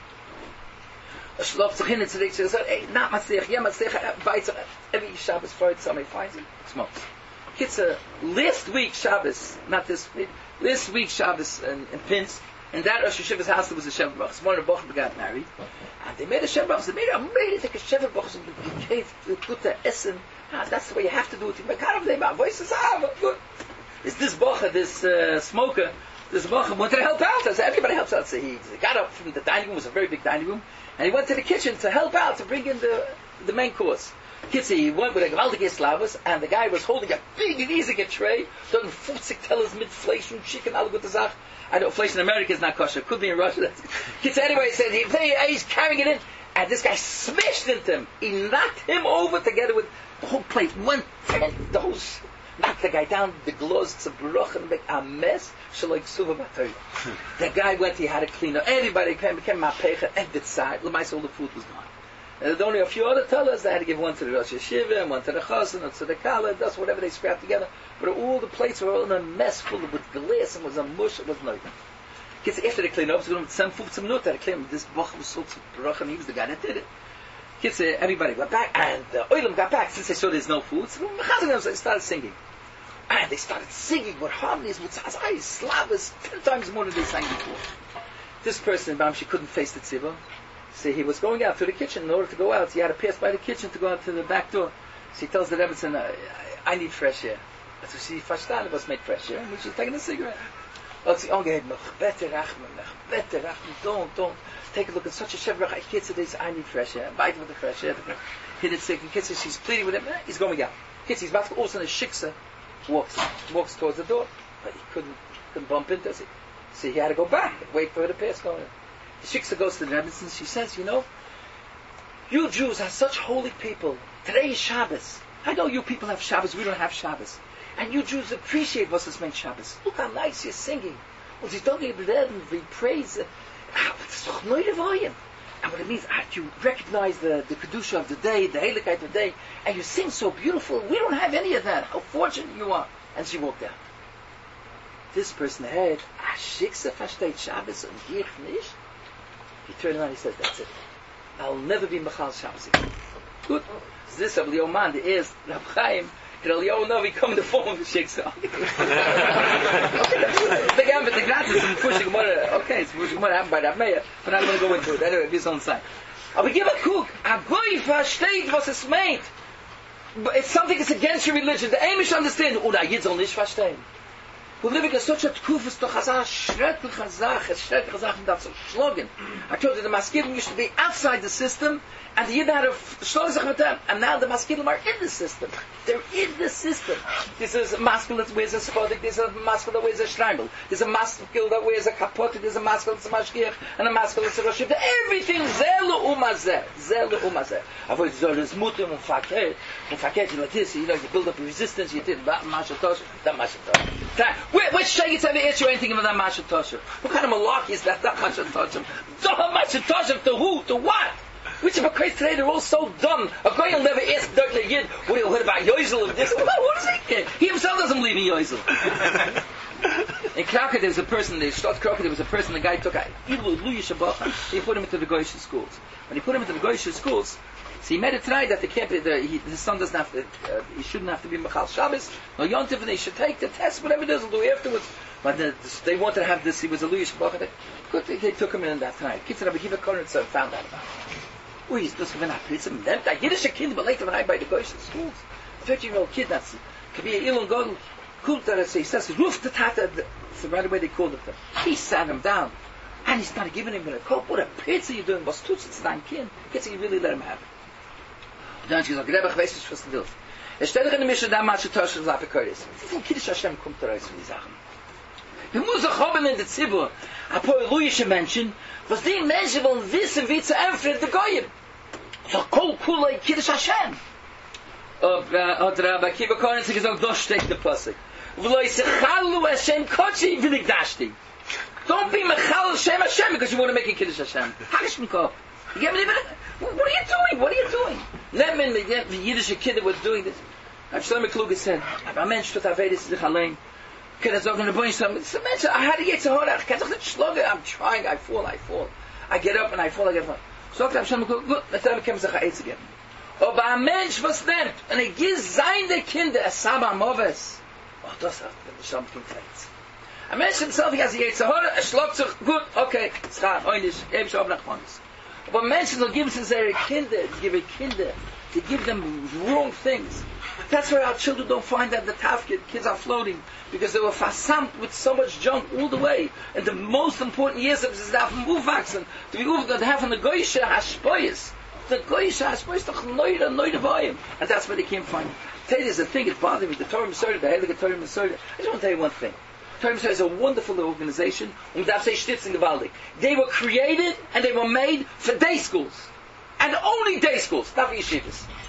Er schläft sich hin und zurück, er sagt, ey, na, Matzliach, ja, Matzliach, weiter, every Shabbos, Freud, somebody finds him, smokes. Kitzer, last week Shabbos, not this week, last week Shabbos in, in Pinsk, in that Rosh Hashiva's house there was a Shever Brachos. One of the Bochum got married, and they made a Shever Brachos. They made a made it like a Shever Brachos, and they gave, they put the Essen, ah, that's the way you have to do it. My voice is, ah, good. Is this Bocha, this uh, smoker, this Bocha wanted to help out. So everybody helps out. So he got up from the dining room, it was a very big dining room, and he went to the kitchen to help out, to bring in the the main course. Kitzi, he went with a gewaltige Slavos, and the guy was holding a big, riesige tray, doing forty tellers mit Fleisch and chicken, all gute Sachen. I know Fleisch in America is not kosher, could be in Russia. Kitzi, anyway, he said, he, he's carrying it in, and this guy smashed into him. He knocked him over together with the whole plate, one ten, the whole, knocked the guy down, the gloves to Baruch and make a mess. Shaloi Ksuva Batoya. The guy went, he had to clean up. Everybody came, became Mapecha, and the side. Lemais, all the food was gone. And there's only a few other tellers. They had to give one to the Rosh Yeshiva, and one to the Chassan, and to the Kala. That's whatever they scrapped together. But all the plates were all in a mess full of with glass, and was a mush. It was nothing. Kids, after they cleaned up, so some fifteen minutes they cleaned. This Bach was so Baruch, and he was the guy that did it. Kids, everybody went back, and the Oilam got back since they saw there's no food. So they started singing. And they started singing with harmonies, with Zazai, Slavas, ten times more than they sang before. This person, Bam, she couldn't face the tzibah. So he was going out to the kitchen. In order to go out, he had to pass by the kitchen to go out to the back door. So he tells the Rebbetzin, I, I need fresh air. So she verstanden was make fresh air, and she's taking a cigarette. Als hij aangeeft, nog beter rachman, nog beter rachman, don't, don't. Take a look at such a shevrach, I kids today say, I need fresh air. Bite with the fresh air. Hit it sick, and kids she's pleading with him, he's going out. Kids, he's about to also in a shiksa, walks, walks towards the door, but he couldn't, couldn't bump into it. So he had to go back, wait for her to pass going. The shiksa goes to the Rebbe and she says, you know, you Jews are such holy people. Today is Shabbos. I know you people have Shabbos, we don't have Shabbos. And you Jews appreciate what this meant Shabbos. Look how nice you're singing. Und sie don't even we praise. It's doch neue volume. And what it means, you recognize the, the Kedusha of the day, the Heiligkeit of the day, and you sing so beautiful. We don't have any of that. How fortunate you are. And she walked out. This person heard, ah, Shiksa versteht Shabbos und ich nicht. He turned around and he says, that's it. I'll never be Machal Shabbos again. Good. So this Rabbi Yoman, the is Rab Chaim, Rabbi Yoman, come in the form of the Shiksa. Began with the gratis and pushing Gemara. Okay, it's pushing Gemara happened by Rab Meir, but I'm going to go into it. Anyway, this on side. Aber give a cook. A goy versteht was es meint. But it's something that's against your religion. The Amish understand. Oder Yid soll nicht verstehen. We're living in such a tkuf, it's doch a schreckliche Sache, a schreckliche Sache, that's a slogan. I told you the Maskilim used to be outside the system, and the Yidden had a shlogan with them, and now the Maskilim are in the system. They're in the system. This is a Maskil that wears a spodik, this is a Maskil that wears a shreimel, there's a Maskil that wears a kapotik, there's a Maskil that's a mashgiach, and a Maskil that's a roshif. Everything, zelu umazeh, zelu umazeh. Avoid zolus mutim and faket, and faket, like this, you know, you build up resistance, you did that mashatosh, that mashatosh. Which Shaggits ever asked you anything about that Mashatoshim? What kind of malarkey is that, that Mashatoshim? Don't Mashatoshim to who? To what? Which of a case today, they're all so dumb. A guy will never ask Dr. Yid, what do you heard about Yozel of this? What does he care? He himself doesn't believe in Yozel. In Krakow, there was a person, in Stott Krakow, there was a person, the guy took a Ilu Yishabacha, he put him into the Goyish schools. When he put him into the Goyish schools, so he made it tonight that they can't be, the, he, his son doesn't have to, uh, he shouldn't have to be Machal Shabbos, no Yontif, and they should take the test, whatever it is, they'll do afterwards. But the, the, they wanted to have this, he was a Luyish Bacha, they, they took him in that tonight. Kids Rabbi Kiva Koren found out about it. Ui, ist das gewinn a Pritzim, them, that Yiddische Kinder, but later when I by the Goyish schools, a thirteen-year-old kid, that's, could be a Ilon Godel, Kultar, he says, roof the Tata, so right away they called it them. He sat him down, and he started giving him a coat, what a pizza you doing, was tut's, it's dein Kind, kids, you really let him have it. Dann hat gesagt, Rebbe, ich weiß nicht, was du willst. Er stellt dich in der Mische, da machst du Tosh, und Lappe Koris. Das ist ein Kiddush Hashem, kommt da raus von die Sachen. Wir müssen auch haben in der Zibur, ein paar ruhige Menschen, was die Menschen wollen wissen, wie zu empfehlen, die Goyim. So, cool, cool, Kiddush Hashem. Hat Rabbi Kiva Koris gesagt, da steckt der Pasuk. V'lo yisechalu Hashem kochi, will ich dashti. Don't be mechal Hashem Hashem, because you want to make a Kiddush Hashem. Harish Mikov. You get me? What are you doing? What are you doing? Let me, the Yiddish kid that was doing this. Rav Shlomo Kluger said, "A mensch tut avedes sich allein. Can I sagen, the boy something? It's a mensch. I had to get to hold out. Can I not schlagen? I'm trying. I fall. I fall. I get up and I fall. I get up. So Rav Shlomo Kluger, good. Let's have a kem zach eitz again. Aber a mensch was lernt, and er gives seine Kinder a Saba Moves. Oh, das hat the Shlomo Kluger gesagt. A mensch himself, he has a Yetzirah, a schlagt sich, good, okay, it's hard, oinish, ebish ob nach Mones. But mensen will give to their kinder, give a kinder, to give them wrong things. That's why our children don't find that the tafkid kids are floating, because they were fasamt with so much junk all the way. And the most important years of this is that from Uvachsen, to be Uv, that have on the Goyisha Hashpoyas. The Goyisha Hashpoyas, the Chnoida, Noida Vayim. And that's where they can't find it. Tell you, there's a thing, it's bothering me, the Torah Masorah, the Heilige Torah Masorah. I just want to tell you one thing. Torah Masorah is a wonderful organization, and we have to say Shtitzin Gevaldik. They were created and they were made for day schools. And only day schools, not for yeshivas.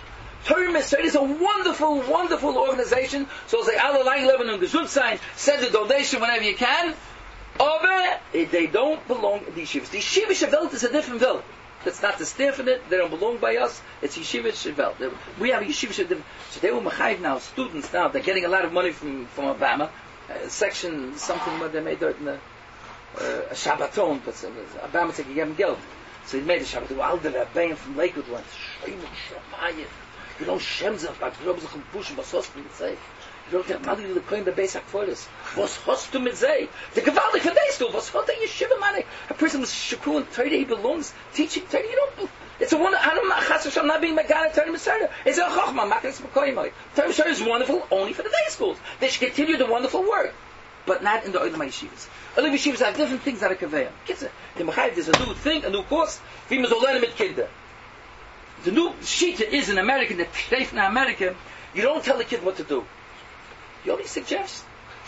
Torah Mitzvah is a wonderful, wonderful organization. So say, Allah Lebanon and Gesund sein, send a donation whenever you can. But they don't belong in the yeshivas. The yeshiva Welt is a different Welt. It's not the stiff in it. They don't belong by us. It's yeshiva Welt. We have a yeshiva. So they were mechayiv now. Students now. They're getting a lot of money from from Obama. Uh, section something what they made out in the uh, a Shabbaton. But uh, Obama said, "You give them guilt." So he made a Shabbaton. All the Rebbeim from Lakewood went. You know, Shemzach, but Grobzach and Push, was hast du mit sei? You don't have money to coin the basic for this. Was hast du mit sei? The gewaltig von days do. Was hat der yeshiva money? A person was shukun Torah, he belongs teaching Torah. You don't. It's a wonder. I don't. Chas Hashem not being Megana Torah Messiah. It's a chachma. Makas b'koyimai. Torah Messiah is wonderful only for the day schools. They should continue the wonderful work, but not in the Olam Yeshivas. Olam Yeshivas have different things that are conveyed. Kids, the Mechayiv, there's a new thing, a new course. We must learn mit Kinder. The new Shita is in America, the State in America, you don't tell the kid what to do. You only suggest.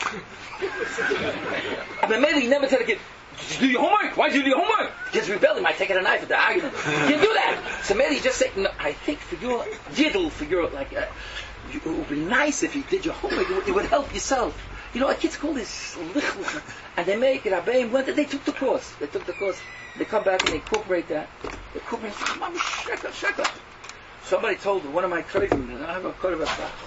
But maybe you never tell the kid, did you do your homework? Why did you do your homework? The kid's rebelling, might take out a knife at the argument. You can't do that. So maybe you just say, no, I think for your diddle, for your, like, uh, it would be nice if you did your homework, it would, it would help yourself. You know, our kids call this lichlich, and they make it, Rabbeim, they took the course. They took the course. They come back and they incorporate that. They incorporate, Mama, shekel, shekel. Somebody told one of my Krovim, and I have a Krovim,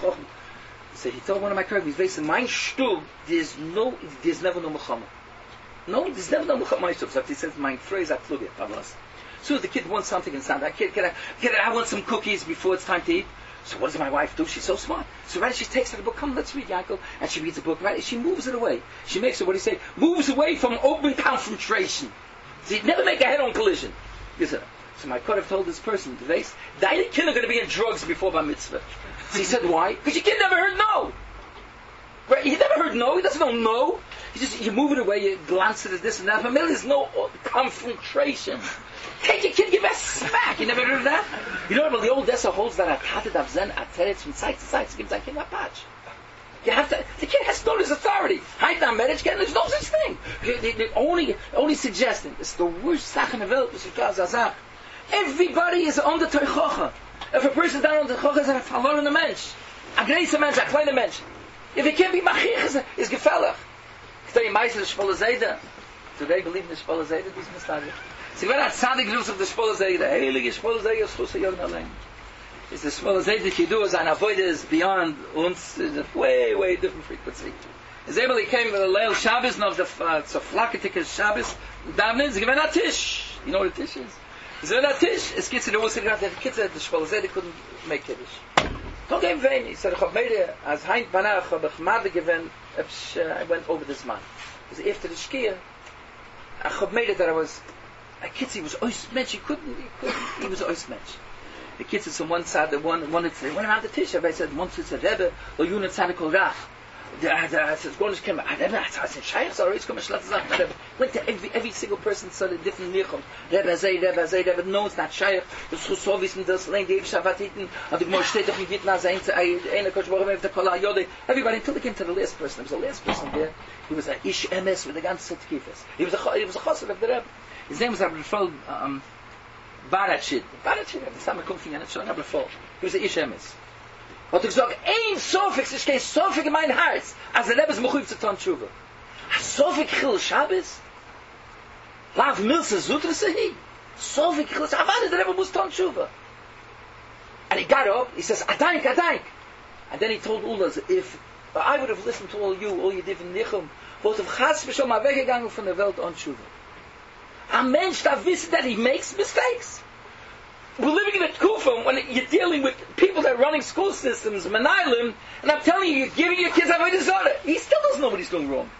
so he told one of my Krovim, he's based in my shtul, there's no, there's never no Muhammad. No, there's never no Muhammad in my shtul. So he says, my phrase, I plug it, Pavlas. So the kid wants something and sound, I kid, can I, can I, I want some cookies before it's time to eat. So what does my wife do? She's so smart. So right, she takes her the book, come, let's read Yaakov, and she reads the book, right? She moves it away. She makes it, what do you say? Moves away from open confrontation. So you never make a head-on collision. So my Kodev told this person, deine kids are going to be in drugs before Bar Mitzvah. So he said, why? Because your kid never heard no. Right? He never heard no. He doesn't know no. He just, you move it away, you glance at it, this and that. But there's no confrontation. Take your kid, give a smack. You never heard of that? You know what? Well, the old Dessa holds that Atatet of Zen, Ateret from side to side. So gives that kid a patch. You have to. The kid has to know his authority. Height on marriage, there's no such thing. The, the, the only, only suggesting it's the worst Sach in the world. Everybody is on the Teichocha. If a person is down on the Teichocha, is a verloren Mensch. A großer Mensch, a kleiner Mensch. If it can't be Machich, is gefällig. Ich tell you, Meister, the Shpola Zayda. Do they believe in the Shpola Zayda? These Mustadi. Sie werden als Zadig Rus of the Shpola Zayda. Heilige Shpola Zayda, Schluss Jorgen allein. Is the Shpola Zayda that you do as an avoid is beyond uns, is a way, way different frequency. As able he came with a Leil Shabbos, and of the so Flakatik Shabbos, Davnin, is given a Tish. You know what a Tish is? Is given a Tish, es gets in the Wusser, the kids at the Shpola Zayda couldn't make Kiddush. Don't give him he said, ich hab made as Heint Banach, hab ich Made given, I went over this man. Because after the Shkia, I hab made it that I was, a kid, he was ois mensch, he couldn't, he couldn't, he was ois mensch. The kids is on one side, the one, one, it's, went around the Tish, I said, once it's a Rebbe, or you and Tzaddik Rach. I said, going to come, I Rebbe, I said, Shayach, so always come and Shlat Zach, Rebbe. Went to every, every single person, said a different Nichom. Rebbe, Zay, Rebbe, Zay, Rebbe, no, it's not Shayach. The Schusovis and das Lane, the Shavatiten, and the Gmor steht doch in Gitna, Zayn, Eine Kosh, Borum, the Kola, Yode. Everybody, until they came to the last person, there was the last person there. He was a Ish Emes with the ganze Tkifes. He was a, he was a Chosser of the Rebbe. His name was Rabbi Fall, um, Barachid. Barachid, the same company, and it's Rabbi Fall. He was a Ish Emes. Hat er gesagt, ein Sofik, es steht Sofik in mein Herz, als der Rebbe ist Mechuv zu tun Tshuva. A Sofik Chil Shabbos? Lav Milse Sutra Sehi? Sofik Chil Shabbos? Avada, der Rebbe muss tun Tshuva. And he got up, he says, Adank, Adank. And then he told Ulas, if I would have listened to all you, all you different Nichum, would have Chas B'Shom mal weggegangen von der Welt on Tshuva. A Mensch darf wissen that he makes mistakes. We're living in a Kufa when you're dealing with people that are running school systems, Manailim, and I'm telling you, you're giving your kids Avodah Zarah. He still doesn't know what he's doing wrong.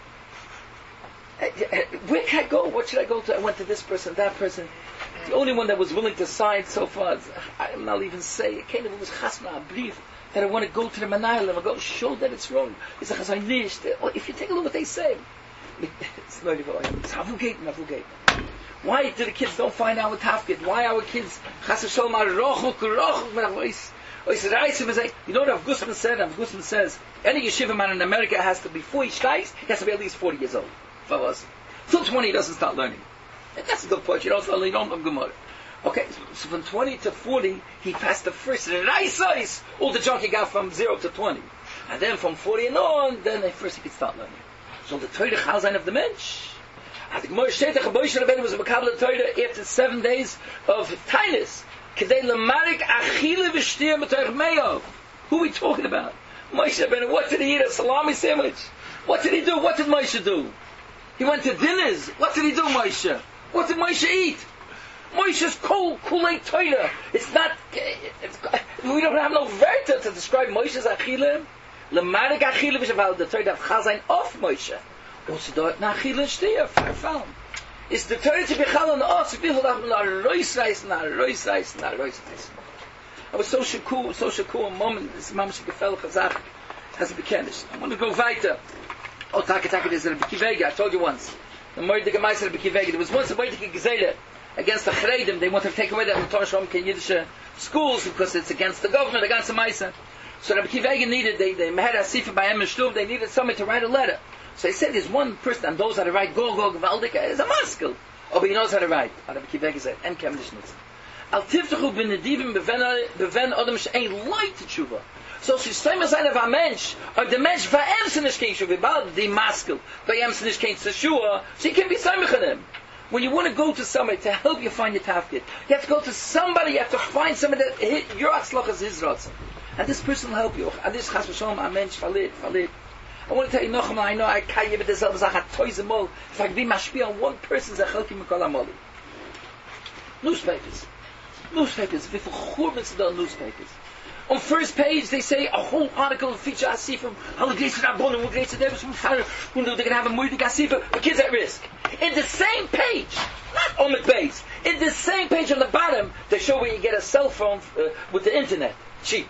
Where can I go? What should I go to? I went to this person, that person. The only one that was willing to sign so far, I'm not even say, it came to was Chasna, a brief, that I want to go to the Manailim, I go show that it's wrong. It's a Chazai Nish. If you take a look at what they say, it's not even like, it's Havugate, Havugate. Why do the kids don't find out what Tafkid? Why our kids Chas V'Sholom are rochuk, rochuk, you know what Rav Gusman said? Rav Gusman says, any yeshiva man in America has to be, before he steigt, he has to be at least forty years old. For us. Till twenty he doesn't start learning. And that's a good point. You don't start learning, you don't know Gemara. Okay, so from twenty to forty, he passed the first Reisais, all the junk he got from zero to twenty. And then from forty and on, then the first he could start learning. So the Torah Chazan of the Mensch. And the Gemara Shetach Moshe Rabbeinu was a Makabel Torah after seven days of Tainus. Kedei Lamarik Achille V'Shtir B'Torach Meyo. Who are we talking about? Moshe Rabbeinu, what did he eat? A salami sandwich? What did he do? What did Moshe do? He went to dinners. What did he do, Moshe? What did Moshe eat? Moshe's cool, Kulei Torah. It's not, it's, we don't have no verta to describe Moshe's Achille. Lamarik Achille V'Shtir the Torah of Chazain of Moshe. Also dort nach Achille Shtir, Farfalm. It's the Torah to be Chal on us, we will have a Reis Reis, a Reis Reis, a Reis Reis. I was so cool, so cool a moment, this Mamash Gefell Chazak has a bekennish. I want to go weiter. Oh, Taka Taka, there's a Bekivega, I told you once. The Mordecai Meiser Bekivega, there was once a Mordecai Gezele against the Charedim, they want to take away the Torah Shalom Ken Yiddish schools because it's against the government, against the Meiser. So Rabbi Kivega needed, they, they had a Sifa by Em Shtuv, they needed somebody to write a letter. So he said, there's one person that knows how to write, go, go, Gvaldika, is a maskil. Oh, but he knows how to write. Rabbi Kivega said, En Kem Nishnitz. Al Tiftachu b'nedivim beven Odom she'ein light to tshuva. So she's same as of a mensch, or the mensch va'em sinish kein tshuva, about the maskil, va'em sinish kein tshuva, so you can be samich on him. When you want to go to somebody to help you find your tafkid, you have to go to somebody, you have to find somebody that hit your atzlach is his ratzon. And this person will help you. And this chas v'sholom, a mensch, falit, falit. I want to tell you, Nochem, I know I can't give it the self, I toys them all. If I can be mashpi on one person, I help you mikol amoli. Newspapers. Newspapers. Wie viel churmens are newspapers? On first page, they say a whole article feature Asifim, how the Gleitzer Rabbonim, who Gleitzer Davis from Farah, who they're going to have a Moedik Asifim, the kids at risk. In the same page, not on the base, in the same page on the bottom, they show where you get a cell phone uh, with the internet. Cheap.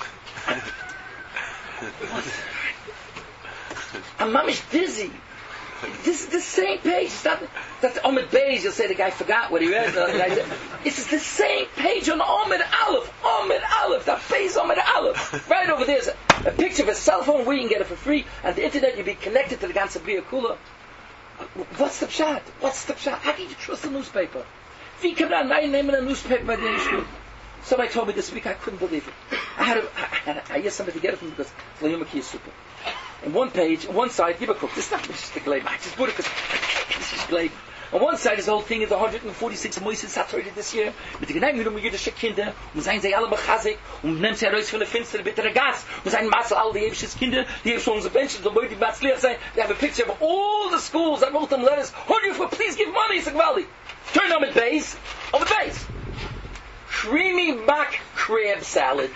I'm mamish dizzy. This is the same page. It's not that's Omid Beis. You'll say the guy forgot what he read. It's the same page on Omid Aleph. Omid Aleph. That Beis Omid Aleph. Right over there's a, a picture of a cell phone where you can get it for free, and the internet you'll be connected to the ganze Bria Kula. What's the pshat? What's the pshat? How can you trust a newspaper? If you come down nine naming a newspaper by the English. Somebody told me this week, I couldn't believe it. I had, a, I, had a, I asked somebody to get it from me because Vlayumaki is super. And one page, one side, give a cook. This is not just the glaive. I just put it because this is glaive. On one side, this whole thing is one hundred forty-six Moises Satorah this year. Mit den Gedanken um jüdische Kinder, und seien sie alle bechazik, und nimmt sie heraus von der finstere bittere Gas, und seien Maße all die ewigsten Kinder, die haben schon unsere Menschen, so wollen die Matzliach sein. They have a picture of all the schools that wrote them letters. Hold you for, please give money, Sagvali. Turn on the base, on the base. Creamy mock crab salad.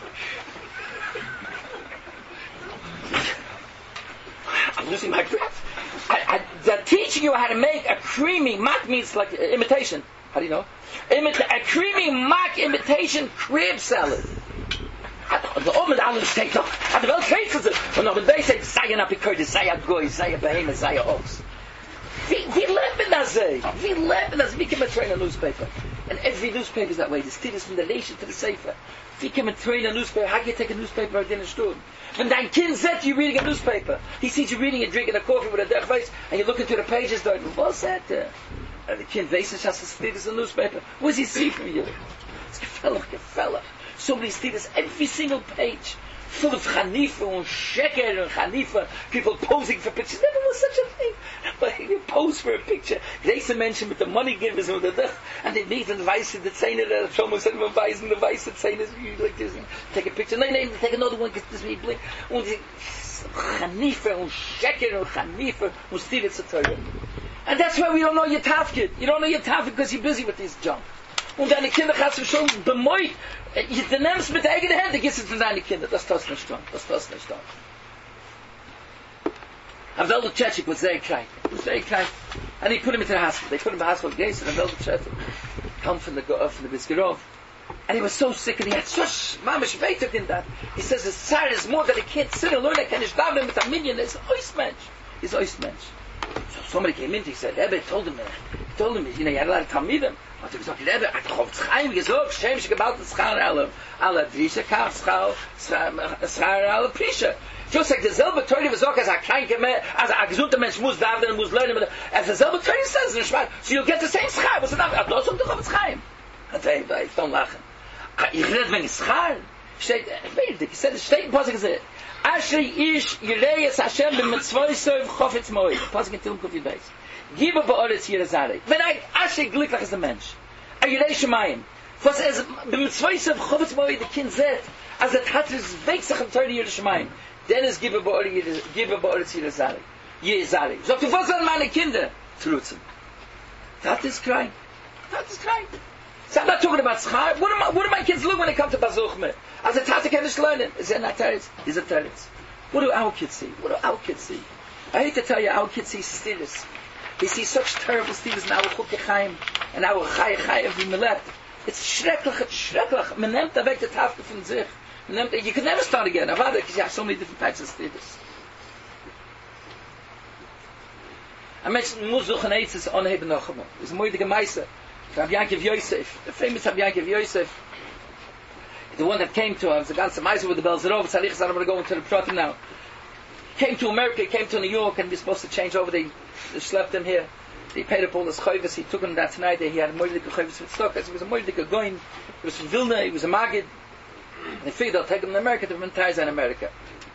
I'm losing my breath. I, I, they're teaching you how to make a creamy mock means like uh, imitation. How do you know? Imita- a creamy mock imitation crab salad. The Omen Alan steht doch. Hat die Welt faces it. Und noch they say, sei ein Apikurdis, sei ein Goy, sei ein Behemoth, sei ein Ox. Wie, wie leben das sie? Wie leben das? Wie can we train a newspaper? And every newspaper is that way. The students from the nation to the Sefer. Wie can we train a newspaper? How can you take a newspaper out in a store? When dein Kind said you reading a newspaper, he sees you reading and drinking a coffee with a deaf face, and you look into the pages, there, what's that? Uh, and the Kind weiß nicht, dass es steht, it's a newspaper. What does he see from you? It's gefällig, gefällig. So many students, every single page, full of Hanifa and Sheker and Hanifa, people posing for pictures. Never was such a thing. But you pose for a picture. They mention with the money givers and the and they meet and vice in the Zähne, the Shomo said, vice in the vice the Zähne, you like this, take a picture. No, no, take another one, get this me blink. And Hanifa and Sheker and Hanifa and Steve Satorah. And that's why we don't know your tafkid. You don't know your tafkid because you're busy with this junk. Und deine Kinder kannst du schon bemoit. Du nimmst mit der eigenen Hände, gibst es zu deinen Kindern. Das tust nicht dann. Das tust nicht dann. Aveldo Chechik was very crying. He was very crying. And he put him into the hospital. They put him in the hospital. Gates and Aveldo Chechik come from the uh, from the Biskerov. And he was so sick and he had such mamish veituk in that. He says his side is more that he can't sit and learn. I can't just daven with a minion. He's ois mensch. He's ois mensch. So somebody came in. He said, Rebbe told him. He told him, you know, he had a lot of talmidim. Hat er gesagt, Rebbe, hat doch auf Zchaim gesagt, schämsch gebaut das Schar alle, alle Drisha kaf, Schar alle Prisha. Just like the selbe Torah was auch, as a kranke Mensch, as a gesunter Mensch muss daven and muss lernen, as the selbe Torah says in the Shema, so you'll get the same Schar. Was er da? Hat das doch auf Zchaim. Don't lachen. Ich rede wegen Schar. Steht, ich said, es steht in Pasuk, es Ashri ish Yireis Hashem b'mitzvoi soiv chofetz moed. Pasuk in Tilm Kuf Yud. Gibe ba'oretz Yirazarei. Wenn ein Ashri glücklich ist der Mensch. A Yirei Shemayim. Was es b'mitzvoi soiv chofetz moed, der Kind sagt, als er hat es weg sich im Teure Yirei Shemayim. Then is gibe ba'oretz Yirazarei. Yirazarei. Sagt du, was sollen meine Kinder trutzen? That is crying. That is crying. So I'm not talking about schar. What, am I, what do my kids look when they come to Bazuchme? As a tate can just learn it. Is it not teretz? Is it teretz? What do our kids see? What do our kids see? I hate to tell you, our kids see stilis. They see such terrible stilis in our Chukei Chaim and our Chai Chai of Milet. It's schrecklich, it's schrecklich. Man nimmt da weg the Tafke von sich. Man nimmt, you can never start again. Avada, because you have so many different types of stilis. I mentioned Muzuch and Eitzes on Heben Nochama. It's a moedige Meise. Rabbi Yankov Yosef, the famous Rabbi Yankov Yosef, the one that came to us, the ganze Meise with the bells are over. Tzarich said, I'm going to go into the Pratim now. He came to America, he came to New York, and he was supposed to change over. They, they slept him here. They paid up all his chayvus. He took him that tonight. He had a moedige chayvus with Stokas. He was a moedige goin. He was from Vilna. He was a Magid. And they figured they'll take him to America to baptize in America.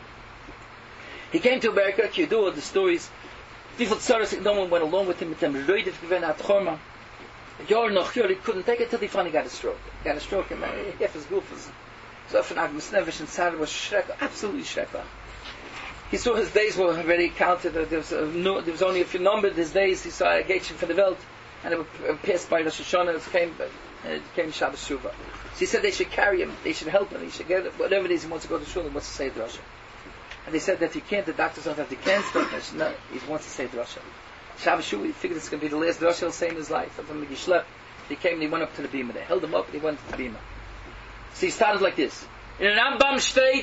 He came to America. You do all the stories. People tzaras, no one went along with him. With them, Reudit given at Chorma. Yor noch yor, he couldn't take it till he finally got a stroke. He got a stroke, and half his goof was so often Agmusnevish and Sad was Shrek, absolutely Shrek. He saw his days were already counted. There was, a, no, there was only a few numbered his days. He saw a gate for the Welt, and it was passed by Rosh Hashanah. It came, it came Shabbos Shuvah. So he said they should carry him, they should help him, he should get it, whatever it is he wants to go to shul, he wants to say drasha. And they said that he can't. The doctors don't have the cancer. No, he wants to say drasha. Shabbos Shuvah, he figured it's going to be the last drasha he'll say in his life. From the Gishlep, he came and he went up to the bima. They held him up and he went to the bima. So he started like this. In an Rambam state,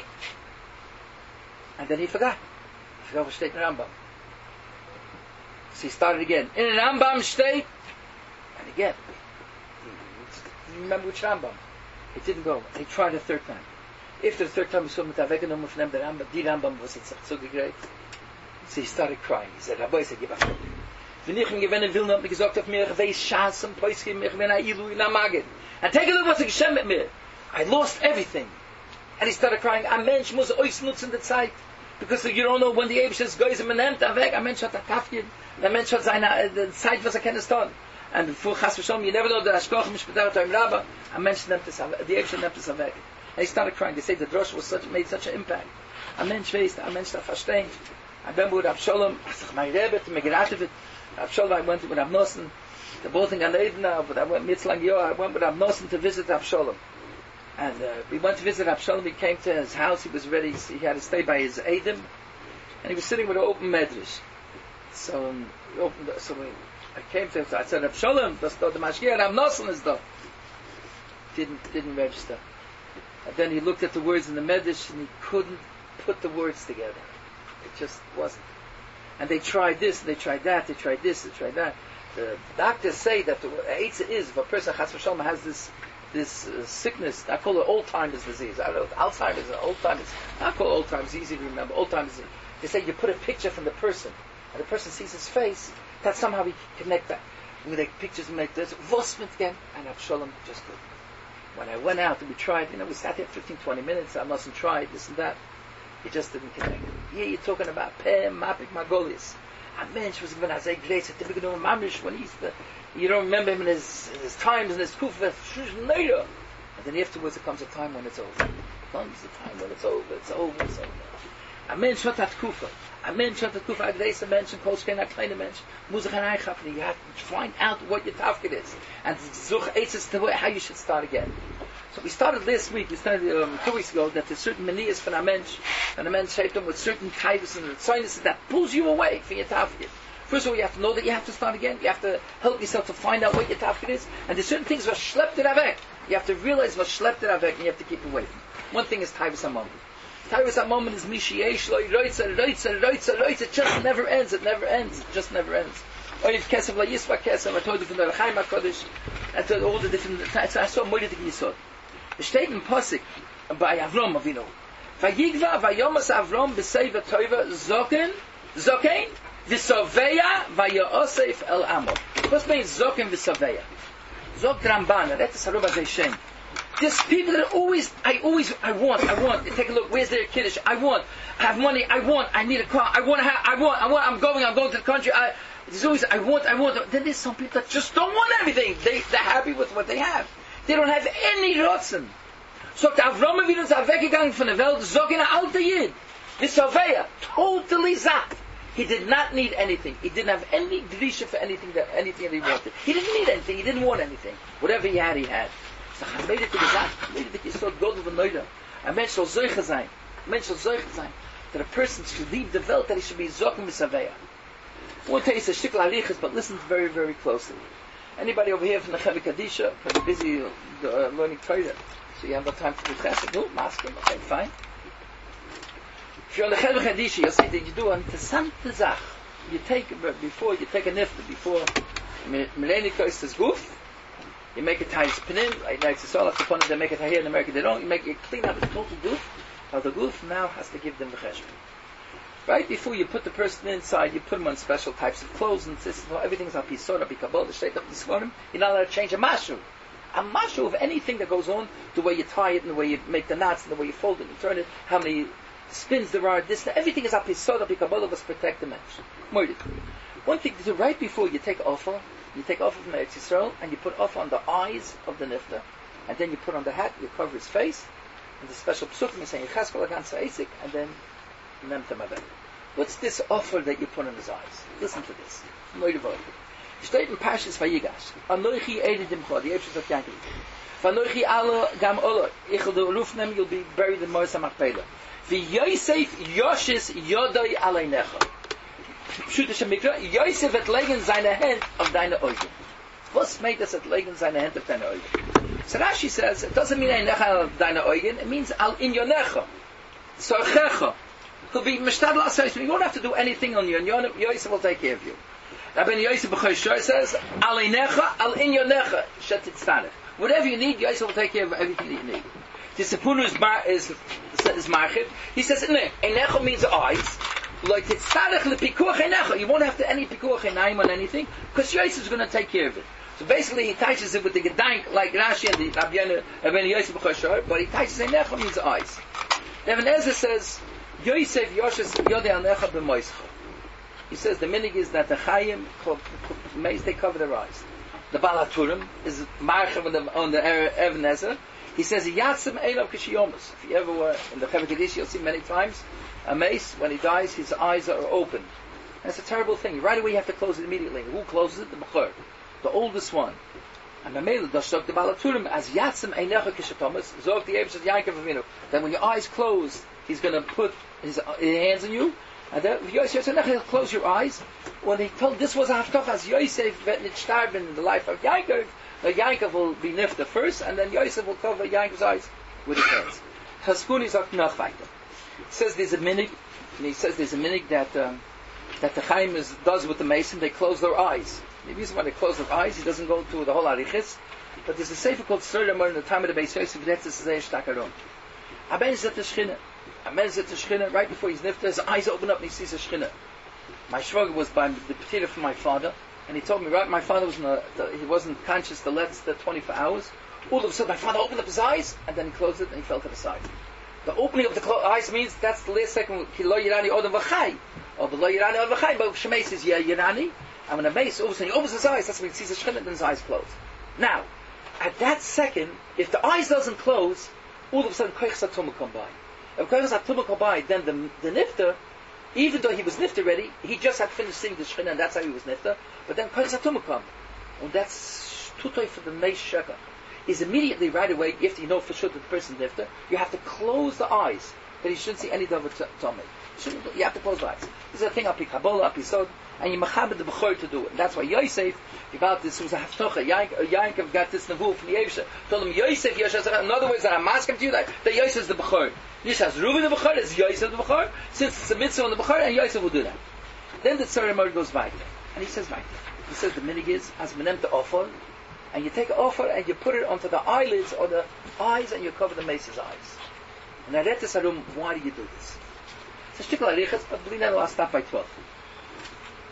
and then he forgot. He forgot what state in Rambam. So he started again. In an Rambam state, and again. He didn't remember which Rambam. It didn't go. And he tried a third time. After the third time, he saw him with Avegenom from the Rambam. The Rambam was so great. So he started crying. He said, Rabbi, said, give up. Wenn ich ihn gewinnen will, hat mir gesagt, auf mir gewesen, Schaas und Poiskim, ich bin ein Ilu in Amagid. And take a look what's geschehen mit mir. I lost everything. And he started crying, ein Mensch muss euch nutzen der Zeit. Because you don't know when the Eibsches goes in nimmt er weg. Ein Mensch hat ein Kafkin. Ein Mensch hat seine uh, Zeit, was er kann es tun. And before Chas v'Shalom, you never know that Ashkoch mich bedarf im Rabba. Ein Mensch nimmt es, the Eibsches nimmt es weg. And he started crying. They say the Drosh was such, made such an impact. Ein Mensch weiß, ein Mensch darf verstehen. I remember with Abshalom, I said, my Rebbe, to make it out of it. Abshalom, I went with Abnosen. They're both in Gan Eden now, but I went Mitzlang Yor, I went with Abnosen to visit Abshalom. And uh, we went to visit Abshalom, we came to his house, he was ready, he had to stay by his Eidim, and he was sitting with an open medrash. So, um, we opened, so we, I came to him, I said, Abshalom, that's the Mashgiach, Abnosen is the. Didn't, didn't register. And then he looked at the words in the medrash, and he couldn't put the words together. It just wasn't. And they tried this, and they tried that, they tried this, they tried that. The doctors say that the Eitzah is, if a person Chas v'Shalom has this this uh, sickness, I call it old-timers disease. I don't know, Alzheimer's, old-timers. I call it old-timers, easy to remember. Old-timers disease. They say you put a picture from the person, and the person sees his face, that somehow we connect that. We take pictures and make this, Vosmet again, and Abshalom just good. When I went out and we tried, you know, we sat there fifteen, twenty minutes, I mustn't try this and that. It just didn't connect. Here you're talking about Pem, Mapik, Magolis. A mensch was given as a great at the beginning of Mamish when he's the, you don't remember him in his, in his times, in his kufa, later. And then afterwards there comes a time when it's over. There comes a time when it's over, it's over, it's over. A mensch hat that kufa. A mensch hat that kufa. A great mensch, and Kolschkein, a kleine mensch. Muss ich an Eichhafen. You have to find out what your tafkid is. And such aitzes to how you should start again. So we started last week, we started um, two weeks ago, that there's certain manias from a mensch, and a mensch shaped them with certain types and sinuses that pulls you away from your tafkid. First of all, you have to know that you have to start again. You have to help yourself to find out what your tafkid is. And there's certain things that schlepped it avek. You have to realize what schlepped it avek, and you have to keep away from. One thing is Taivas HaMoment. Taivas HaMoment is Mishiesh, Loi, Roitza, Roitza, Roitza, Roitza. It just never ends. It never ends. It just never ends. Oiv Kesef, La Yisva Kesef, I told you from the Rechaim HaKodesh, and to all the different, I saw Moedet Yisod. Es steht im Posik bei Avrom Avinu. Vayigva vayomas Avrom b'seiva toiva zoken, zoken, v'soveya vayosef el amo. What means zoken v'soveya? Zog Ramban, that's the Saruba Zeishem. There's people that are always, I always, I want, I want. Take a look, where's their kiddush? I want. I have money, I want. I need a car, I want to have, I want, I want, I'm going, I'm going to the country. I, there's always, I want, I want. Then there's some people that just don't want everything. They, they're happy with what they have. They don't have any rotzen. So der Avram Avinu ist weggegangen von der Welt, so ein alter Yid. This Aveya, totally zapped. He did not need anything. He didn't have any drisha for anything that anything that he wanted. He didn't need anything. He didn't want anything. Whatever he had, he had. So I made it to the Zach. I made it to the Yisod God of the Neuda. A mensch soll Zeuche sein. A mensch soll Zeuche sein. That a person should leave the Welt, that he should be Zoken with Aveya. I won't tell you it's a shikl halichas, but listen very, very closely. Anybody over here from the Chevy Kadisha, from busy uh, learning Torah, so you have no time for the chesed? No, mask him. Okay, fine. If you're on the Chevy Kadisha, you'll see that you do an interessante Zach. You take, before you take a nifta, before Mileni Kois is goof, you make a tight pinin, like it's all up upon it, they make it here in America, they don't, you make it clean out the total goof, now the goof now has to give them the cheshbon. Right before you put the person inside, you put him on special types of clothes, and this, everything's up his sword, up his kabbalah, the state of the svarim. You're not allowed to change a mashu. A mashu of anything that goes on, the way you tie it, and the way you make the knots, and the way you fold it and turn it, how many spins there are, this, everything is up his sword, up his kabbalah, was protect the mensch. One thing to do, right before you take offer, you take offer from Eretz Yisrael, and you put offer on the eyes of the nifta, and then you put on the hat, you cover his face, and the special psukim is saying, Yechazkel Agansa Eisik, and then what's this offer that you put in his eyes? Listen to this. Steht in Parshas Vayigash. Anoichi Eidim Chod, the Eibshus of Yankov. Vanoichi Ala Gam Ola. Ichel de Rufnem, you'll be buried in Moris HaMachpelah. V'Yosef Yoshis Yodoi Aleinecha. Pshut Shemikra, Yosef et legen seine Hand auf deine Augen. Was made us et legen seine Hand auf deine Augen? So Rashi says, it doesn't mean Einecha auf deine Augen, it means Al in Yonecha. Sorchecha. He'll be mishtadl asayis. You won't have to do anything on you, and Yosef will take care of you. Rabbi Yosef B'Choy says, Aleinecha, al in yonecha, shetit tzadich. Whatever you need, Yosef will take care of everything that you need. The Sipunu is mar, is is marchid. He says, no, einecha means eyes. Like tzadich lepikuach einecha. You won't have to any pikuach einayim on anything, because Yosef is going to take care of it. So basically, he touches it with the gedank, like Rashi and the Rabbi Yosef B'Choy, but he touches einecha means eyes. Then Ezra says, Yosef Yoshes Yodei Anecha b'Moischa. He says the minig is that the Chayim they cover their eyes. The Balaturim is Marchav on the on the Even Ezra. He says Yatzim Einav Kishiyomus. If you ever were in the Chevy Kaddish, you'll see many times a mace when he dies, his eyes are open. And it's a terrible thing. Right away, you have to close it immediately. Who closes it? The Bechor, the oldest one. And Mamela does the Balaturim as Yatzim Einecha Kishatomus. Zog the Eibus of Yankov Avinu. That when your eyes close, he's going to put his, his hands on you, and then Yosef said, he'll close your eyes. When he told this was Haftach as Yosef starved in the life of Yankov, now Yankov will be nifta first, and then Yosef will cover Yankov's eyes with his hands. Chazkuni sagt noch weiter. He says there's a minig, and he says there's a minig that um, that the Chaim is, does with the mason. They close their eyes. The reason why they close their eyes, he doesn't go to the whole arichis, but there's a sefer called Serdamar in the time of the Beis Yosef. That's the Zeh Shtakaron. Aben zet the Shchina. A man zet the Shchina right before he's nifta. His eyes open up and he sees a Shchina. My shvager was by the petita from my father, and he told me right. My father was in a, the, he wasn't conscious the last the twenty-four hours. All of a sudden, my father opened up his eyes and then he closed it and he fell to the side. The opening of the clo- eyes means that's the last second. Ki lo yirani odem v'chai, or lo yirani odem v'chai. But shemeis is yeah yirani, and when a mace all of a sudden he opens his eyes, that's when he sees the Shchina and his eyes close. Now, at that second, if the eyes doesn't close, all of a sudden koich satuma come by. If koich satuma come by, then the the nifter, even though he was nifter ready, he just had finished seeing the Shchina, and that's how he was nifter. But then koich satuma come, and that's tutoy for the neis sheka. Is immediately right away, if you know for sure that the person nifter, you have to close the eyes that he shouldn't see any davar tummy. You have to close the eyes. This is a thing api kabbalah, api sod, and you machabed the bechor to do it. And that's why Yosef, about this was a haftocha. Yankov got this nevuah from Yevsha. Told him Yosef, Yosef. In other words, that I'm asking to you that, that Yosef is the bechor. Yosef has Reuven the bechor, is Yosef the bechor. Since it's a mitzvah on the bechor, and Yosef will do that. Then the Tzara Mord goes weiter, and he says weiter. He says the minig is as menem to offer. And you take an offer and you put it onto the eyelids or the eyes and you cover the mace's eyes. And I read this Arum, why do you do this? It's a shtikal arichas, but believe that I'll stop by twelve.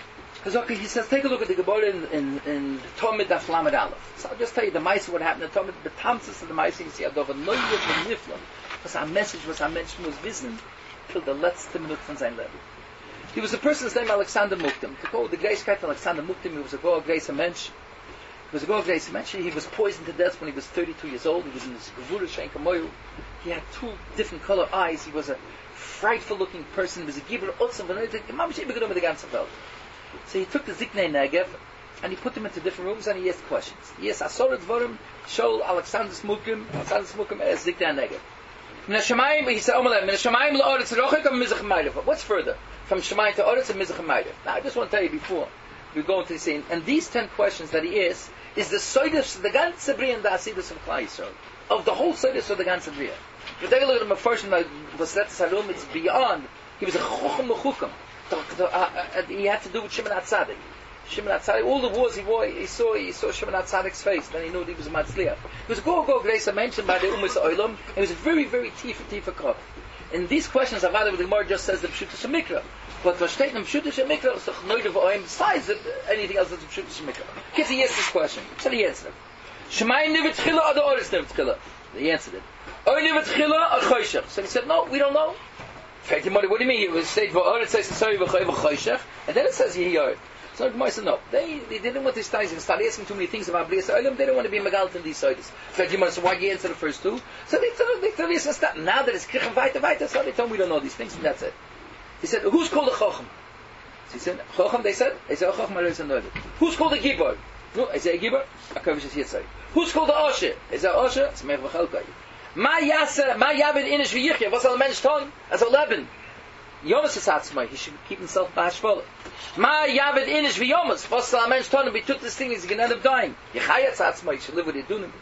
Because okay, he says, take a look at the Gemara in in, in Talmud Daf Lamed Aleph. So I'll just tell you the Ma'aser what happened in Talmud. The Tamsis of the Ma'aser, you see, Adova Noyed and Niflam. Was our message, was our mention, was wissen till the letzte Minute von sein Leben. He was a person's name Alexander Muktim. To call the Gracekeit Alexander Muktim, he was a Goa Grace Mensch. He was a Goa Grace Mensch. He was poisoned to death when he was thirty-two years old. He was in his Gevura Shenkamoyu. He had two different color eyes. He was a frightful looking person. He was a Gibber Otzim. So he took the Ziknei Negev and he put them into different rooms and he asked questions. Yes, Asorat Dvorim, Shol Alexander Smukim, Alexander Smukim as Ziknei Negev. Min Hashamayim, he said, Omalem, Min Hashamayim la'oretz rochek am Mizrach Ma'alev. What's further? From Shemayim to Oretz and Mizrach Ma'alev. Now I just want to tell you before we go into the scene, and these ten questions that he asked is the Soidus, the ganze Bria and the Asidus of Klai Yisrael. Of the whole Soidus of the ganze Bria. If you take a look at him first, it's beyond. He was a Chochem Mechukim. He had to do with Shimon HaTzadik. Shimon HaTzadik, all the wars he wore, he saw, he saw Shimon HaTzadik's face, then he knew that he was a Matzliach. He was a go-go grace mentioned by the Umas Oilam, and he was a very, very tief, tief Koch. In these questions, Avada the Gemara just says the Pshuta Shemikra. But for State and Pshuta Shemikra, so Chnoid of Oim, besides anything else than the Pshuta Shemikra. Kids, he asked this question. So he answered it. Shemayim Nivet Chila or the Oris Nivet Chila? He answered it. Oy Nivet Chila or Choshech? So he said, no, we don't know. What do you mean? It was said for Oretz says sorry v'choshech, and then it says Yehiyot. So the Gemara said no. They they didn't want this ties and start asking too many things about Bria Olam. They don't want to be megalt in these sides. So the Gemara said, why you answer the first two? So they told they told us that now that it's krichem weiter weiter. So they told me we don't know these things, and that's it. He said, who's called a chochem? So he said, chochem. They said, they said, chochem is a novel. Who's called a gibor? No, I say a gibor. Akavish is here say. Who's called a osher? Is a osher? It's meir v'chalkai. Ma yasa, ma yavid inish v'yichya. What's a mensch ton? As a leben. Yomas is Hatzmai, he should keep himself bashful. Ma yavid inish v'yomas. What's a mensch ton? If he took this thing, he's going to end up dying. Yechayat Hatzmai, he should live with it, doing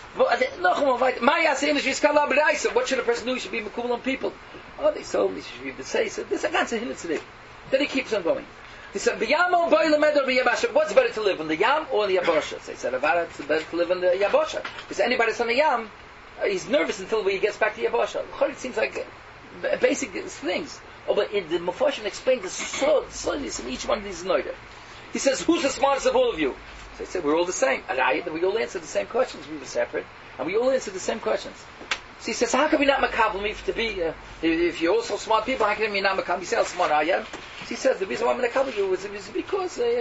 it. Ma yasa inish v'yiskala b'reisa. What should a person do? He should be mekubal on people. Oh, they told me he should be b'sei. So this is a ganze hinnet today. Then he keeps on going. He said, "B'yamo boy lemeder b'yabasha." What's better to live in the yam or in the yabosha? So he said, "Avara, it's better to live in the yabosha." Because anybody that's on the yam, uh, he's nervous until he gets back to yabosha. It seems like uh, basic things. Oh, but in the Mephoshim explained the slowness in each one of these noider. He says, "Who's the smartest of all of you?" So he said, "We're all the same." And we all answered the same questions. We were separate, and we all answered the same questions. So he says, "How can we not makabel me to be? Uh, if you're also smart people, how can we not makabel? You say how smart I am." So he says, "The reason why I'm makabel you is, is because uh,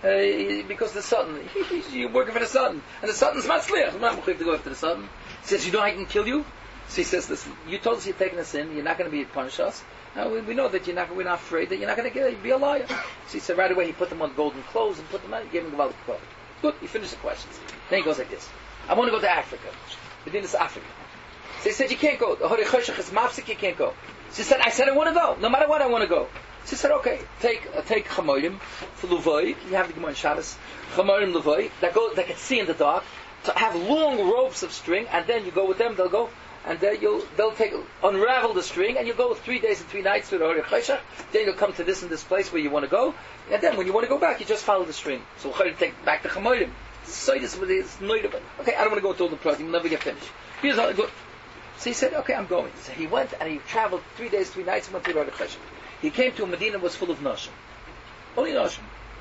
uh, because the Satan. You're working for the Satan, and the Satan's matzliach. I'm not going to go after the Satan." He says, "You know I can kill you." So he says, "Listen, you told us you're taking us in. You're not going to be punish us. Now we, we know that you're not. We're not afraid that you're not going to get be a liar." So he said, right away he put them on golden clothes and put them on. He gave them the clothes. Good. He finished the questions. Then he goes like this: "I want to go to Africa. Within this Africa." So he said, "You can't go. The Hori Choshech is mafsik. You can't go." She said, "I said I want to go. No matter what, I want to go." She said, "Okay, take uh, take chamorim for Luvoi. You have the Gemara in Shabbos. Chamorim Luvoi that go that can see in the dark. To have long ropes of string, and then you go with them. They'll go, and then you'll they'll take unravel the string, and you go three days and three nights to the Hori Choshech. Then you'll come to this and this place where you want to go, and then when you want to go back, you just follow the string. So we'll take back the chamorim. So this with this noid about. Okay, I don't want to go into all the plot. You'll never get finished. Here's how it goes." So he said, "Okay, I'm going." So he went and he traveled three days, three nights, and went to the Hori Choshech. He came to a Medina that was full of Noshim. Only Noshim.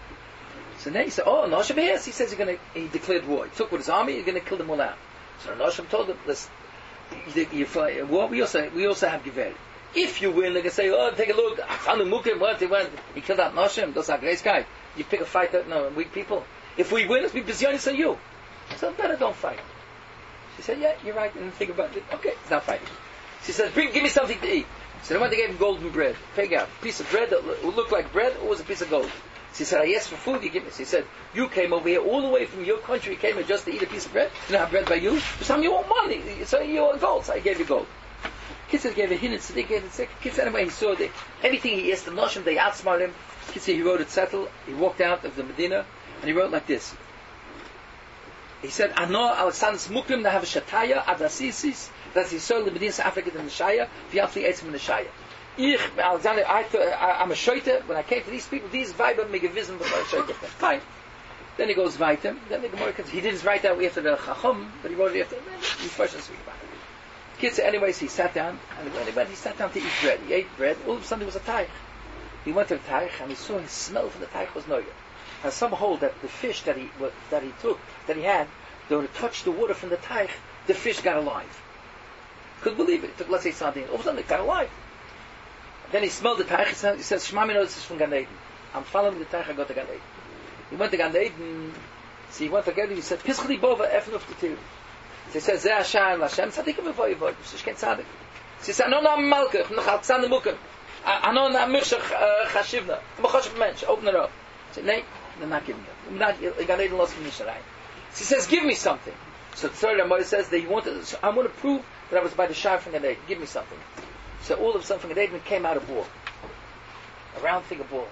So then he said, "Oh, Noshim, yes." He says he's going to, he declared war. He took with his army, he's going to kill them all out. So Noshim told him, "Listen, you, you fight a war, we also, we also have Giver. If you win, they're going to say, oh, take a look, Achanu Mukim, what, they went, he killed out Noshim, that's our great guy. You pick a fight that, no, weak people. If we win, it's be Bizyonis on you. So better don't fight." She said, "Yeah, you're right, and think about it. Okay, it's not fighting." She said, "Bring, give me something to eat." So they went, they gave him golden bread. Take out a piece of bread that would look like bread, or was a piece of gold. She said, "I asked for food, you give me." She said, "You came over here all the way from your country, you came here just to eat a piece of bread? You don't have bread by you? For some you want money, so you want gold, so I gave you gold." Kitzur gave a hint, so they gave it. Kitzur anyway, he saw the, everything he asked the Noshim, they outsmarted him. Kitzur, he wrote it settle, he walked out of the Medina, and he wrote like this. He said, "Ano Alexander Smukim na have a shataya adasisis that he saw the Medina Africa in the Shaya, v'yafli etzim in the Shaya. Ich, Alexander, I thought, I, I'm a shoyte. When I came to these people, these vibe make a vision before I shoyte them. Fine." Then he goes weiter. Then the Gemara comes. He didn't write that after the Chacham, but he wrote it after. He first speak about it. Kids, anyways, he sat down, and when he went, he sat down to eat bread. He ate bread. All of a sudden, there was a taich. he went to the teich and he saw his smell from the teich was noya. And some hold that the fish that he that he took, that he had, that when it touched the water from the teich, the fish got alive. Couldn't believe it. It took, let's say, sardine. All of a sudden, it got alive. Then he smelled the teich. He says, Shema Mino, this is from Gan Eden. I'm following the teich. I go to Gan Eden. He went to Gan Eden. So he went to Gan Eden. He said, Pischli Bova, Efen of the Tir. So he said, Zeh Hashem, Hashem, Tzadikim Evoy Evoy. So he said, so he said, I know I'm Malkach, I'm not Tzan Mukim. I know I'm Mirshach Chashivna. I'm a Chashiv Mensch. Open it up. He said, Nay, they're not giving you. I'm not, Gan Eden lost from Yisharai. So he says, give me something. So the third Ramah says that he wanted, so I want to prove that I was by the Shah from Gan Eden. Give me something. So all of a sudden from Gan Eden came out a ball. A round thing of ball.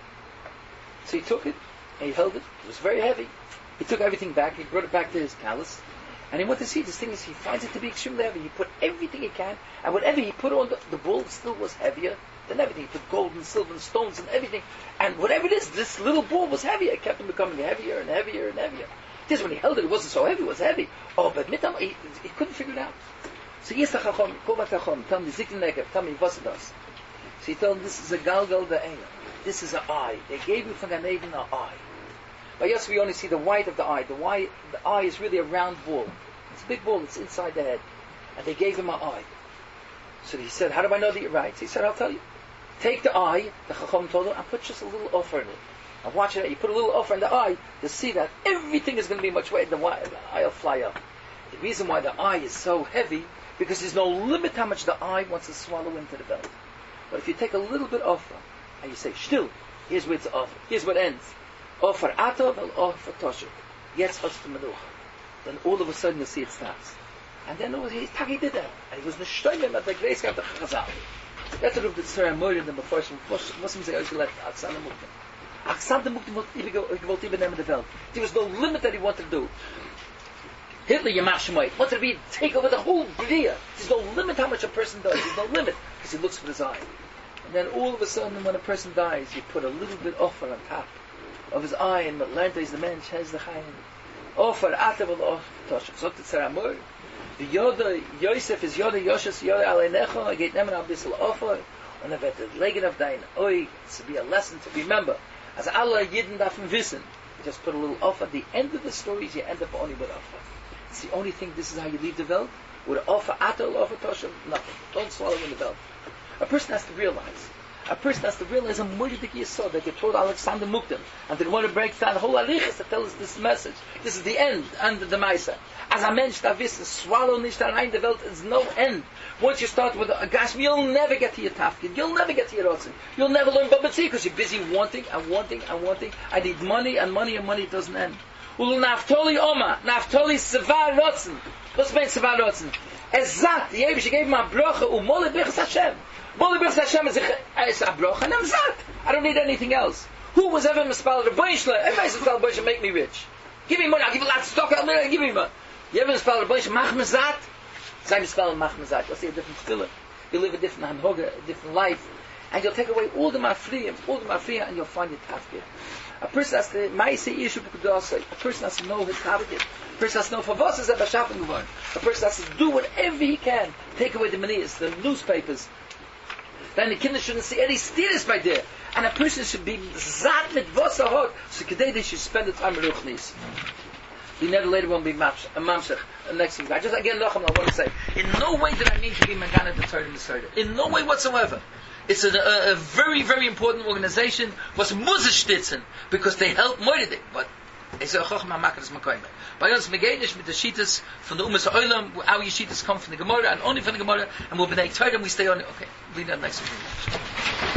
So he took it, and he held it. It was very heavy. He took everything back, he brought it back to his palace, and he wanted to see, this thing is, he finds it to be extremely heavy. He put everything he can, and whatever he put on, the, the ball still was heavier than everything. He put gold and silver and stones and everything, and whatever it is, this little ball was heavier. It kept on becoming heavier and heavier and heavier. This, when he held it, it wasn't so heavy, it was heavy. Oh, but mitam, he, he couldn't figure it out. So yes, the Chacham, call back the Chacham, tell me, Zikn Negev, tell me, what's it does? So he told him, this is a Galgal Da'ena. This is an eye. They gave you from Gan Eden an eye. But yes, we only see the white of the eye. The white, the eye is really a round ball. It's a big ball, it's inside the head. And they gave him an eye. So he said, how do I know that you're right? So he said, I'll tell you. Take the eye, the Chacham told him, and put just a little offer in it. And watch it, you put a little offer in the eye, you'll see that everything is going to be much weight, the eye will fly up. The reason why the eye is so heavy, because there's no limit how much the eye wants to swallow into the belt. But if you take a little bit offer, and you say, still, here's where it's offer, here's what ends. Offer atov and offer tosher. Yes, host menucha. Then all of a sudden you'll see it starts. And then it was, he, he did that. And he was nishtoimim at the grace of the Chazal. That's what the Tzara Morid and before some Muslims say, oh, let Aksan Muktim. Aksan Muktim wollte even nemen the Welt. There was no limit that he wanted to do. Hitler, Yamach Shemayit, wanted to be, take over the whole Bria. There's no limit how much a person does. There's no limit. Because he looks for his eye. And then all of a sudden, when a person dies, you put a little bit offer on top of his eye, and learned is the mensch has the chayim. Offer, atav al offer, tosher. So the Tzara Morid. The Yoda, Yosef is Yoda, Yoshas, Yoda, Aleinecho, I get nemen a bissel offer, and I bet the legen of dein oi, to be a lesson to remember. As Allah Yidden dafen wissen, you just put a little offer. At the end of the stories, you end up only with offer. It's the only thing, this is how you leave the Welt. With an offer, atal, offer, tosher, nothing. Don't swallow in the Welt. A person has to realize, a person has to realize a moedidik yesod that you told Alexander Muktim, and the Gemara breaks down the whole alichas to tell us this message. This is the end, and the Maisa. As a mensch da wissen, swallow nicht rein, the Welt is no end. Once you start with a gashmi, you'll never get to your tafkid, you'll never get to your rotzen, you'll never learn Babbatzi, because you're busy wanting, and wanting, and wanting. I need money, and money, and money doesn't end. Ulu naftoli oma, naftoli sevar rotzen. What's meant sevar rotzen? Ezat, the Yevish gave him a brocha, umole bechas Hashem. Mole bechas Hashem is a brocha, and I'm zat. I don't need anything else. Who was ever mispal Rabbi Shler? Everybody says, Rabbi Shler, make me rich. Give me money, I'll give you lots of stock, I'll give me money. You ever mispal Rabbi Shler, mach me zat? Say mispal mach me zat. You'll see a different stiller. You'll live a different hanhoga, a different life. And you'll take away all the mafriyim, all the mafriyim, and you'll find your tafkid. A person has to, ma'aseh yishu b'kudasei. A person has to know his tafkid. A person has to know for what is a b'shafen geworden. A person has to do whatever he can. Take away the manias, the newspapers. Then the kinder shouldn't see any steers by there. And a person should be zat mit vosser hot. So today they should spend the time with ruchnis. The never later won't be mamshech. A mamshech. Next thing. I just again lochem I want to say. In no way did I mean to be mangana the third and the third. In no way whatsoever. It's a, a, a very, very important organization. Was Muzeshtitzen because they help Moedik. But it's a chochma makas makoyme. By uns megenish mit the shitas from the umas oilam. Our shitas come from the Gemara and only from the Gemara, and we'll be next time we stay on it. Okay, leave that next week.